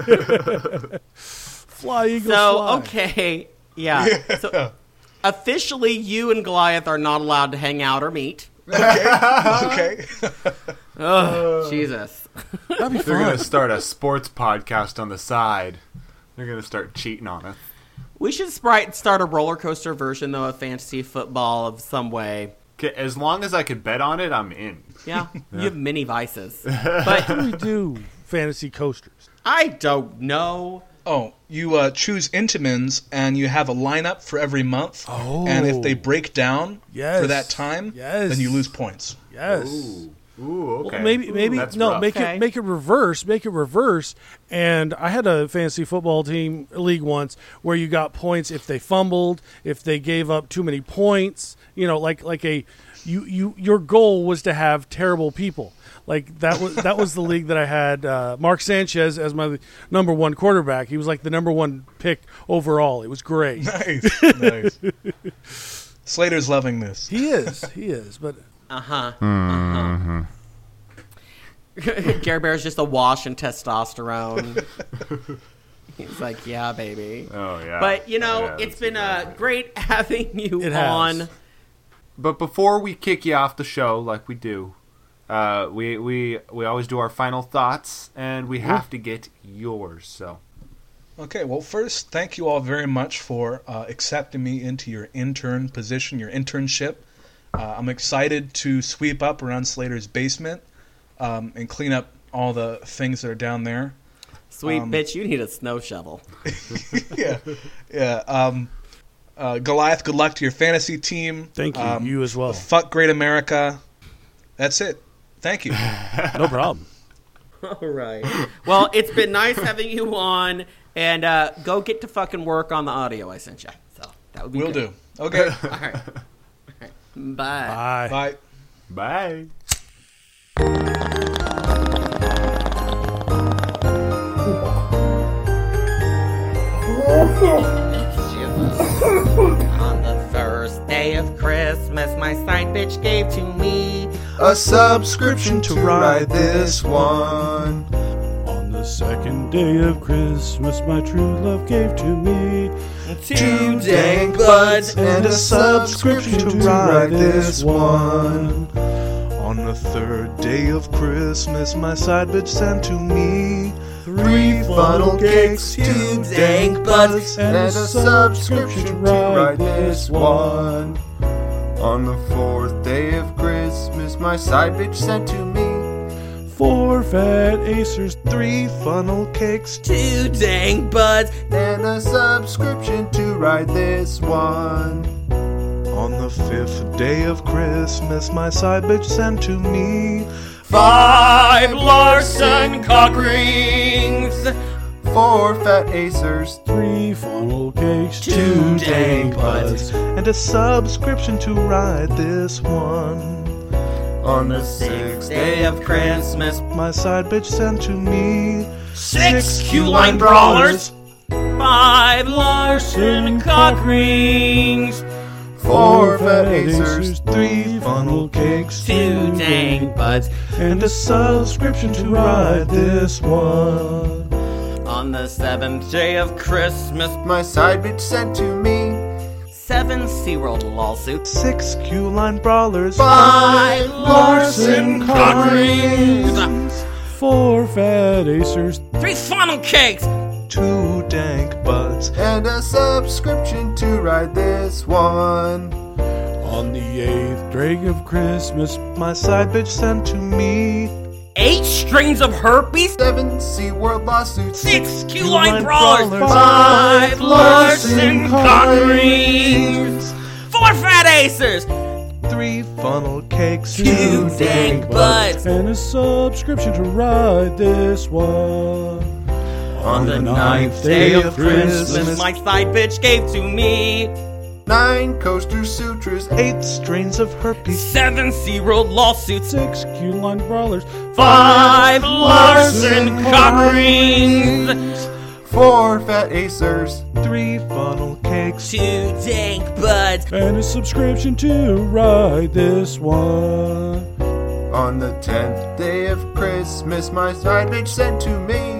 Fly Eagles so, fly. okay. Yeah. So, officially, you and Goliath are not allowed to hang out or meet. Okay. Oh, Jesus. That'd be They're fun. gonna start a sports podcast on the side. They're gonna start cheating on us. We should sprite start a roller coaster version, though, of fantasy football of some way. 'Kay, as long as I could bet on it, I'm in. Yeah, you have many vices. But we do fantasy coasters. I don't know. Oh, you uh, choose Intamins and you have a lineup for every month. Oh. And if they break down Yes. for that time, Yes. then you lose points. Yes. Ooh, okay. Well, maybe, maybe That's no. rough. Make Okay. it, make it reverse. Make it reverse. And I had a fantasy football team league once where you got points if they fumbled, if they gave up too many points. You know, like like a, you you your goal was to have terrible people. Like that was that was the league that I had uh, Mark Sanchez as my number one quarterback. He was like the number one pick overall. It was great. Nice. Nice. Slater's loving this. He is. He is. But Uh-huh. Uh-huh. Gare Bear's just awash in testosterone. He's like, yeah, baby. Oh yeah. But, you know, Yeah, it's that's been uh, exactly. great having you It has. on. But before we kick you off the show, like we do, uh, we we we always do our final thoughts, and we have to get yours. So Okay, well, first, thank you all very much for uh, accepting me into your intern position, your internship. Uh, I'm excited to sweep up around Slater's basement um, and clean up all the things that are down there. Sweet Um, bitch, you need a snow shovel. yeah, yeah. Um, uh, Goliath, good luck to your fantasy team. thank you. Um, you as well. Fuck Great America. That's it. Thank you. No problem. All right. Well, it's been nice having you on, and uh, go get to fucking work on the audio I sent you. So that would be Will good. do. Okay. All right. All right. Bye. Bye. Bye. bye. On the first day of Christmas, my side bitch gave to me A subscription to ride this one. On the second day of Christmas, my true love gave to me two dank buds and a subscription to ride this one. On the third day of Christmas, my side bitch sent to me Three funnel cakes, two dank buds, and a subscription to ride this one. On the fourth day of Christmas, my side bitch sent to me four fat acers, three funnel cakes. two dang buds. and a subscription to ride this one. On the fifth day of Christmas, my side bitch sent to me Five Larson cock rings. Four fat acers. Three funnel cakes. Two dank buds. And a subscription to ride this one. On the Sixth day of Christmas, My side bitch sent to me six Q-line brawlers, five Larson cock rings, Four fat acers. three funnel cakes, two dank buds. and a subscription to ride this one. On the seventh day of Christmas, My side bitch sent to me seven SeaWorld lawsuits, Six Q-line brawlers, five Larson cock rings, Four fat acers. three funnel cakes, two dank buds, and a subscription to ride this one. On the eighth day of Christmas, my side bitch sent to me eight strings of herpes, Seven SeaWorld lawsuits. six Q-line brawlers, brawlers, five Larson cock rings, four fat acers, three funnel cakes, two dank buds. and a subscription to ride this one. On the ninth day of Christmas, my side bitch gave to me Nine coaster sutras. eight strains of herpes, seven SeaWorld lawsuits, Six Q-line brawlers. five Larson cock rings, Four fat acers. three funnel cakes, two dank buds. And a subscription to ride this one. On the tenth day of Christmas, my side bitch sent to me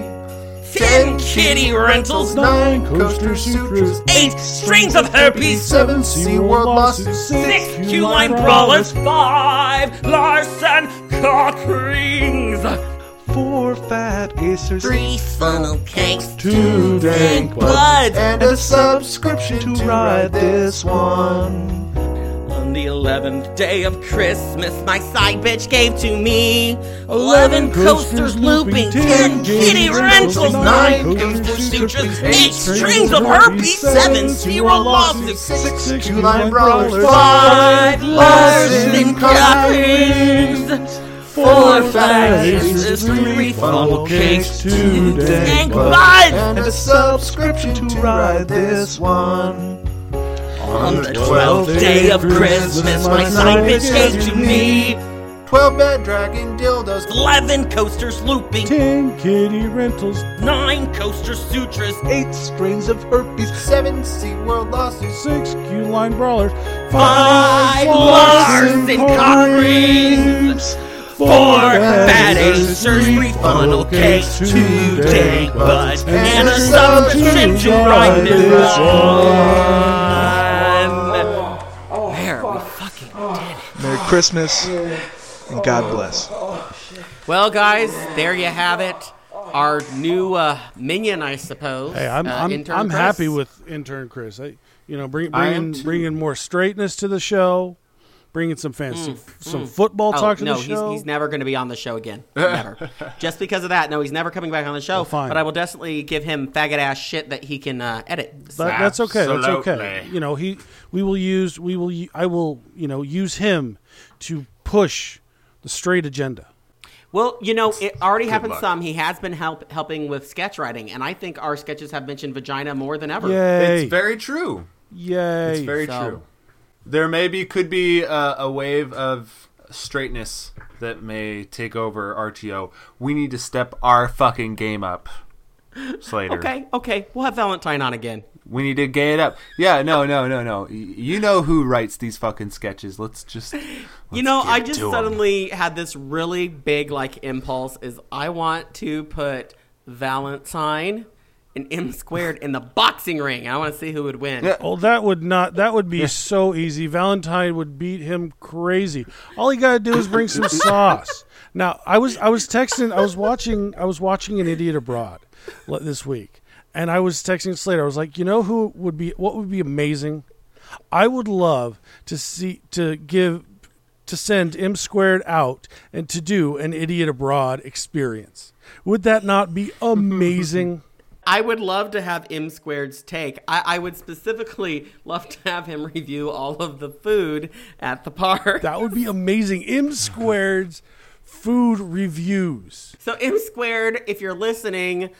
ten kitty rentals, nine coaster sutras, eight strings of herpes, seven SeaWorld lawsuits, six Q-line brawlers, five Larson cock rings, four fat acers, three funnel cakes, Two dank buds. and a subscription to ride this one. On the eleventh day of Christmas, my side bitch gave to me eleven coasters looping, ten kitty rentals, nine coaster sutras, eight strings of herpes, seven SeaWorld lawsuits, six Q-line brawlers, five Larson cock rings, four fat acers, three funnel cakes, two dank buds. and a subscription to ride this one. On the twelfth day of Christmas, my side bitch gave to me Twelve bad dragon dildos, eleven coasters looping, Ten kitty rentals. nine coaster sutras, Eight strains of herpes, seven SeaWorld lawsuits, Six Q-line brawlers. five Larson cock rings, four fat acers, three funnel cakes, two dank buds, and a subscription to ride this one. There, we fucking did it. Merry Christmas, and God bless. Well, guys, there you have it. Our new uh, minion, I suppose. Hey, I'm uh, I'm, intern I'm Chris. happy with intern Chris. I, you know, bring I am bringing too. bringing more straightness to the show, bringing some fancy some football Oh, talk to no, the show. he's, he's never going to be on the show again. Never. Just because of that, no, he's never coming back on the show. Well, fine. But I will definitely give him faggot ass shit that he can uh, edit. So- That- that's okay. That's okay. Absolutely. You know, he we will use we will u- I will you know use him to push the straight agenda. Well, you know, it already happened luck. some. He has been help, helping with sketch writing, and I think our sketches have mentioned vagina more than ever. Yay! It's very true. Yay! It's very So- true. There maybe could be a, a wave of straightness that may take over R T O. We need to step our fucking game up, Slater. Okay, okay. We'll have Valentine on again. We need to gay it up. Yeah, no, no, no, no. Y- You know who writes these fucking sketches. Let's just. You let's know, get I just to 'em. suddenly had this really big, like, impulse is I want to put Valentine and M squared in the boxing ring. I want to see who would win. Yeah. Oh, that would not. That would be so easy. Valentine would beat him crazy. All he gotta do is bring some sauce. Now, I was I was texting. I was watching. I was watching An Idiot Abroad l- this week, and I was texting Slater. I was like, you know who would be? What would be amazing? I would love to see to give to send M squared out and to do an Idiot Abroad experience. Would that not be amazing? I would love to have M squared's take. I, I would specifically love to have him review all of the food at the park. That would be amazing. M squared's food reviews. So M squared, if you're listening,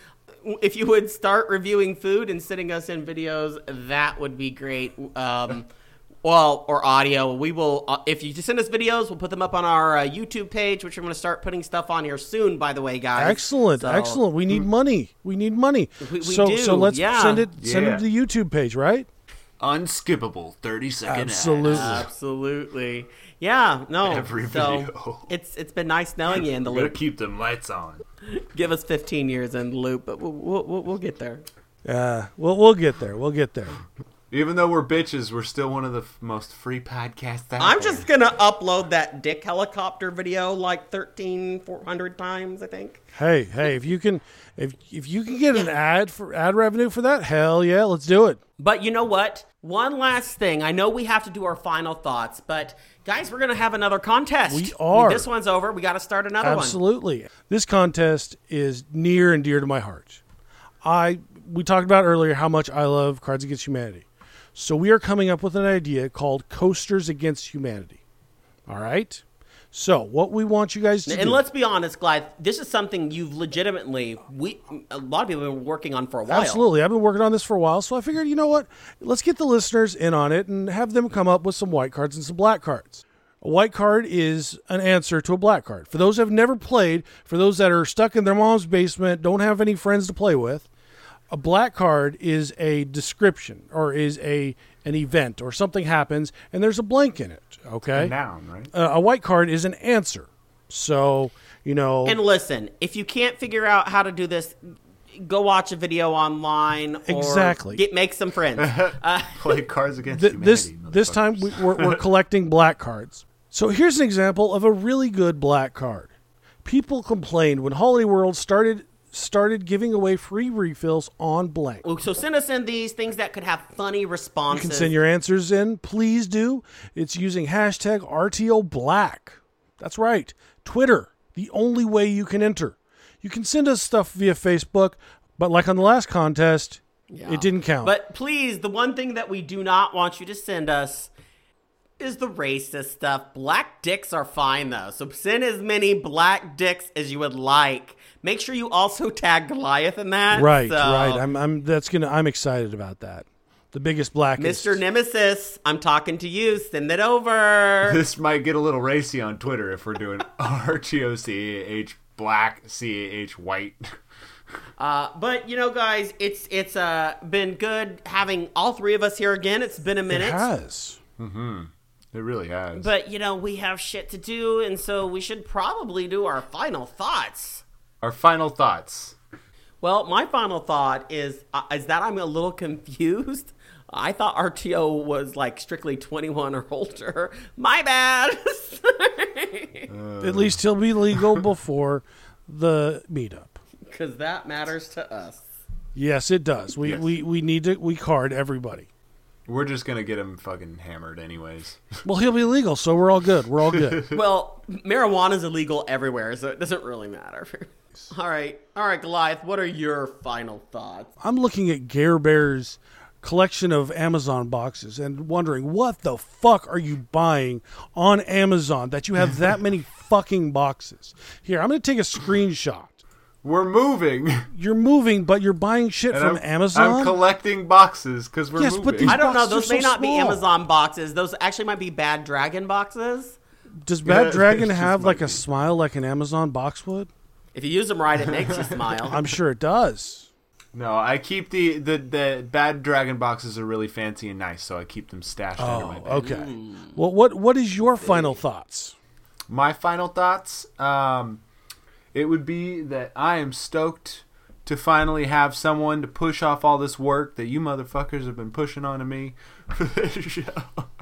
if you would start reviewing food and sending us in videos, that would be great. Um, well, or audio. We will, uh, if you just send us videos, we'll put them up on our uh, YouTube page, which we're going to start putting stuff on here soon, by the way, guys. Excellent, So- excellent. We need money. We need money. We- we so, do, so let's yeah. send it. Send Yeah. it to the YouTube page, right? Unskippable thirty second Absolutely. Absolutely. Yeah, no. Every so video. It's it's been nice knowing you in the We're gonna loop. keep them lights on. Give us fifteen years in the loop, but we'll we'll, we'll, we'll get there. Uh, well, we'll get there. We'll get there. Even though we're bitches, we're still one of the f- most free podcasts out I'm there. just going to upload that dick helicopter video like thirteen, four hundred times, I think. Hey, hey, if you can, if if you can get an ad for ad revenue for that, hell yeah, let's do it. But you know what? One last thing. I know we have to do our final thoughts, but guys, we're going to have another contest. We are. This one's over. We got to start another one. Absolutely. This contest is near and dear to my heart. I we talked about earlier how much I love Cards Against Humanity. So we are coming up with an idea called Coasters Against Humanity. All right? So what we want you guys to And do. let's be honest, Glythe, this is something you've legitimately, we a lot of people have been working on for a while. Absolutely. I've been working on this for a while, so I figured, you know what? Let's get the listeners in on it and have them come up with some white cards and some black cards. A white card is an answer to a black card. For those who have never played, for those that are stuck in their mom's basement, don't have any friends to play with, a black card is a description or is a an event or something happens and there's a blank in it, okay? A noun, right? Uh, a white card is an answer. So, you know... And listen, if you can't figure out how to do this, go watch a video online or Exactly. get, make some friends. Uh, Play Cards Against Th- Humanity. this this time we, we're, we're collecting black cards. So here's an example of a really good black card. People complained when Holiday World started started giving away free refills on blank. so send us in these things that could have funny You responses. can send your answers in. Please do. It's using hashtag R T O Black. That's right. Twitter, the only way you can enter. You can send us stuff via Facebook, but like on the last contest, Yeah. it didn't count. But please, the one thing that we do not want you to send us is the racist stuff. Black dicks are fine, though. So send as many black dicks as you would like. Make sure you also tag Goliath in that. right, So, right. I'm I'm that's gonna I'm excited about that. The biggest blackest. Mister Nemesis, I'm talking to you. Send it over. This might get a little racy on Twitter if we're doing R T O C A H black, C A H white. Uh, but you know, guys, it's it's uh, been good having all three of us here again. It's been a minute. It has. It really has. But, you know, we have shit to do, and so we should probably do our final thoughts. Our final thoughts. Well, my final thought is uh, is that I'm a little confused. I thought R T O was, like, strictly twenty-one or older. My bad. At least he'll be legal before the meetup. Because that matters to us. Yes, it does. We, Yes. we we need to we card everybody. We're just going to get him fucking hammered anyways. Well, he'll be legal, so we're all good. We're all good. Well, marijuana is illegal everywhere, so it doesn't really matter. All right. All right, Goliath, what are your final thoughts? I'm looking at Gare Bear's collection of Amazon boxes and wondering what the fuck are you buying on Amazon that you have that many fucking boxes. Here, I'm going to take a screenshot. We're moving. You're moving, but you're buying shit And from I'm, Amazon? I'm collecting boxes because we're Yes, moving. but these- I don't know. boxes Those are may so not be small. Amazon boxes. Those actually might be Bad Dragon boxes. Does Bad Yeah, Dragon it just have might like a be. smile like an Amazon box would? If you use them right, it makes you smile. I'm sure it does. No, I keep the, the, the bad dragon boxes are really fancy and nice, so I keep them stashed under my Oh, bed. okay. Well, what what is your final thoughts? My final thoughts, um, it would be that I am stoked to finally have someone to push off all this work that you motherfuckers have been pushing onto me for this show.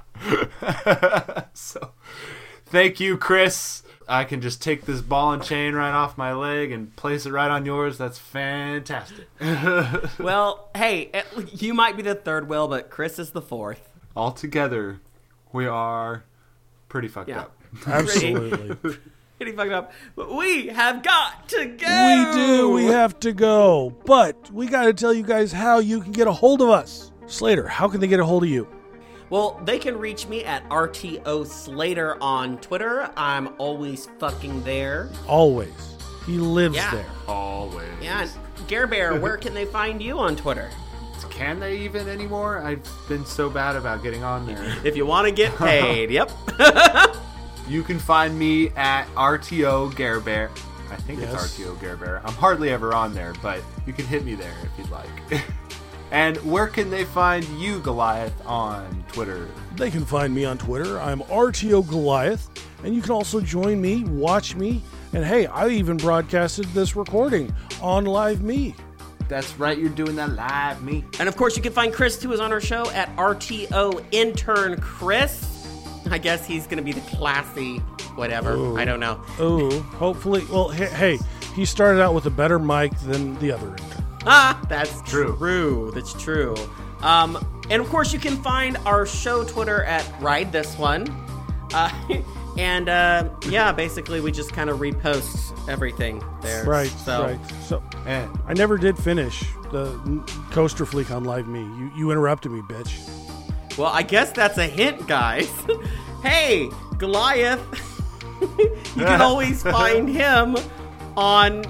So, thank you, Chris. I can just take this ball and chain right off my leg and place it right on yours. That's fantastic. Well, hey, eh, you might be the third wheel, but Chris is the fourth. Altogether, we are pretty fucked Yeah. up. Absolutely. Pretty fucked up. But we have got to go. We do. We have to go. But we got to tell you guys how you can get a hold of us. Slater, how can they get a hold of you? Well, they can reach me at R T O Slater on Twitter. I'm always fucking there. Always. He lives Yeah. there. Always. Yeah, and Gare Bear, where can they find you on Twitter? Can they even anymore? I've been so bad about getting on there. If you want to get paid, yep. You can find me at R T O Gare Bear. I think Yes. it's R T O Gare Bear. I'm hardly ever on there, but you can hit me there if you'd like. And where can they find you, Goliath, on Twitter? They can find me on Twitter. I'm R T O Goliath, and you can also join me, watch me, and hey, I even broadcasted this recording on Live Me. That's right, you're doing that live, me. And of course, you can find Chris, who is on our show, at R T O Intern Chris. I guess he's going to be the classy whatever. Ooh. I don't know. Oh, hopefully. Well, hey, hey, he started out with a better mic than the other intern. Ah, that's True. true. That's true. Um, and of course, you can find our show Twitter at Ride This One. Uh, and uh, yeah, basically, we just kind of repost everything there. Right, So, right. So And I never did finish the Coaster Fleek on Live Me. You, you interrupted me, bitch. well, I guess that's a hint, guys. Hey, Goliath. You can always find him on.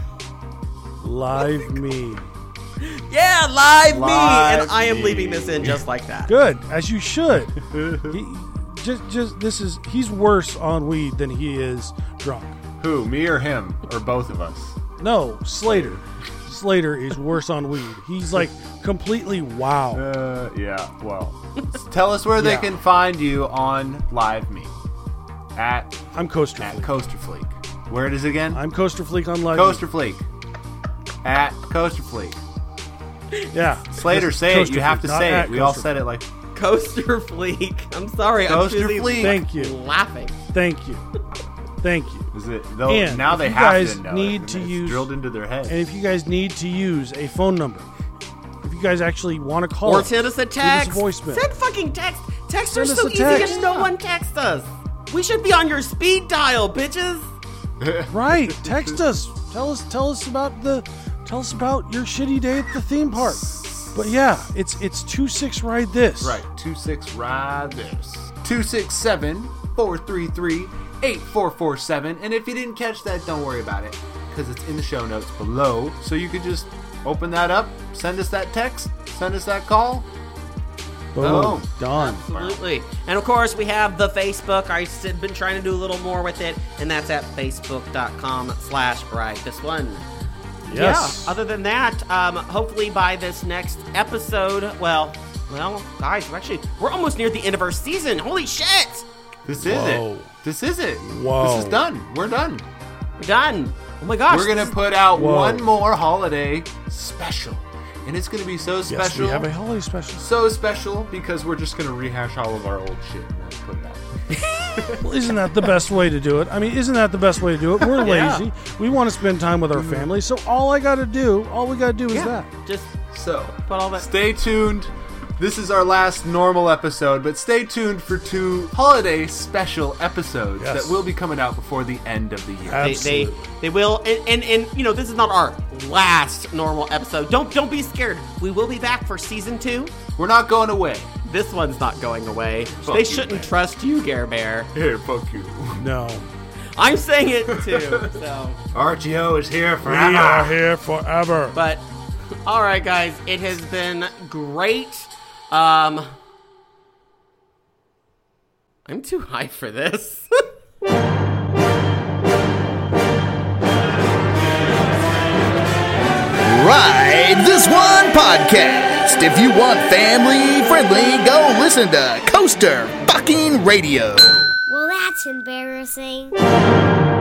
Live Me. Yeah, live, me, Live and I am me. leaving this in just like that. Good, as you should. he, just, just this is he's worse on weed than he is drunk. who, me or him? Or both of us? No, Slater. Slater is worse on weed. He's like completely wow. Uh, yeah, well. Tell us where Yeah. they can find you on Live Me. At, I'm Coaster at Fleek. Coaster Fleek. Where it is again? I'm Coaster Fleek on Live Coaster Fleek. At Coaster Fleek. Me. Yeah. Slater, Just say it. Coaster You have Fleek, to not say at it. We all Coaster said it like... Coaster Fleek. I'm sorry. Coaster I'm busy Fleek. Thank you. laughing. Thank you. Thank you. Is it? Though, And now if they you have guys to know need it. to It's use- drilled into their head. And if you guys need to use a phone number, if you guys actually want to call Or us, send us a leave text. us a voicemail. Send fucking text. Texts Send are us so a easy text. and no one texts us. We should be on your speed dial, bitches. Right. Text us. Tell us tell us about the tell us about your shitty day at the theme park. But yeah, it's it's two six ride this. Right, two six ride this. two six seven, four three three, eight four four seven. And if you didn't catch that, don't worry about it, because it's in the show notes below. So you could just open that up, send us that text, send us that call. Boom. Boom. Done. Absolutely. And of course, we have the Facebook. I've been trying to do a little more with it, and that's at facebook.com slash ride this one. Yes. Yeah, other than that, um, hopefully by this next episode, well, well, guys, we're actually, we're almost near the end of our season. Holy shit! This is Whoa. it. This is it. Whoa. This is done. We're done. We're done. Oh my gosh. We're going this to is- put out Whoa. one more holiday special. And it's going to be so Yes, special. we have a holiday special. So special because we're just going to rehash all of our old shit and then put it out. Well, isn't that the best way to do it? I mean, isn't that the best way to do it? We're Yeah. lazy. We want to spend time with our family. So all I got to do, all we got to do is Yeah, that. just So, put all that. stay tuned. This is our last normal episode, but stay tuned for two holiday special episodes Yes. that will be coming out before the end of the year. They, they Absolutely. they will, and, and and you know this is not our last normal episode. Don't don't be scared. We will be back for season two. We're not going away. This one's not going away. Fuck they you, shouldn't man. trust you, Gare Bear. Here, fuck you. No. I'm saying it too. So, R T O is here We forever. are here forever. but all right, guys, it has been great. Um, I'm too high for this. Ride This One Podcast. If you want family friendly, go listen to Coaster Fucking Radio. Well, that's embarrassing.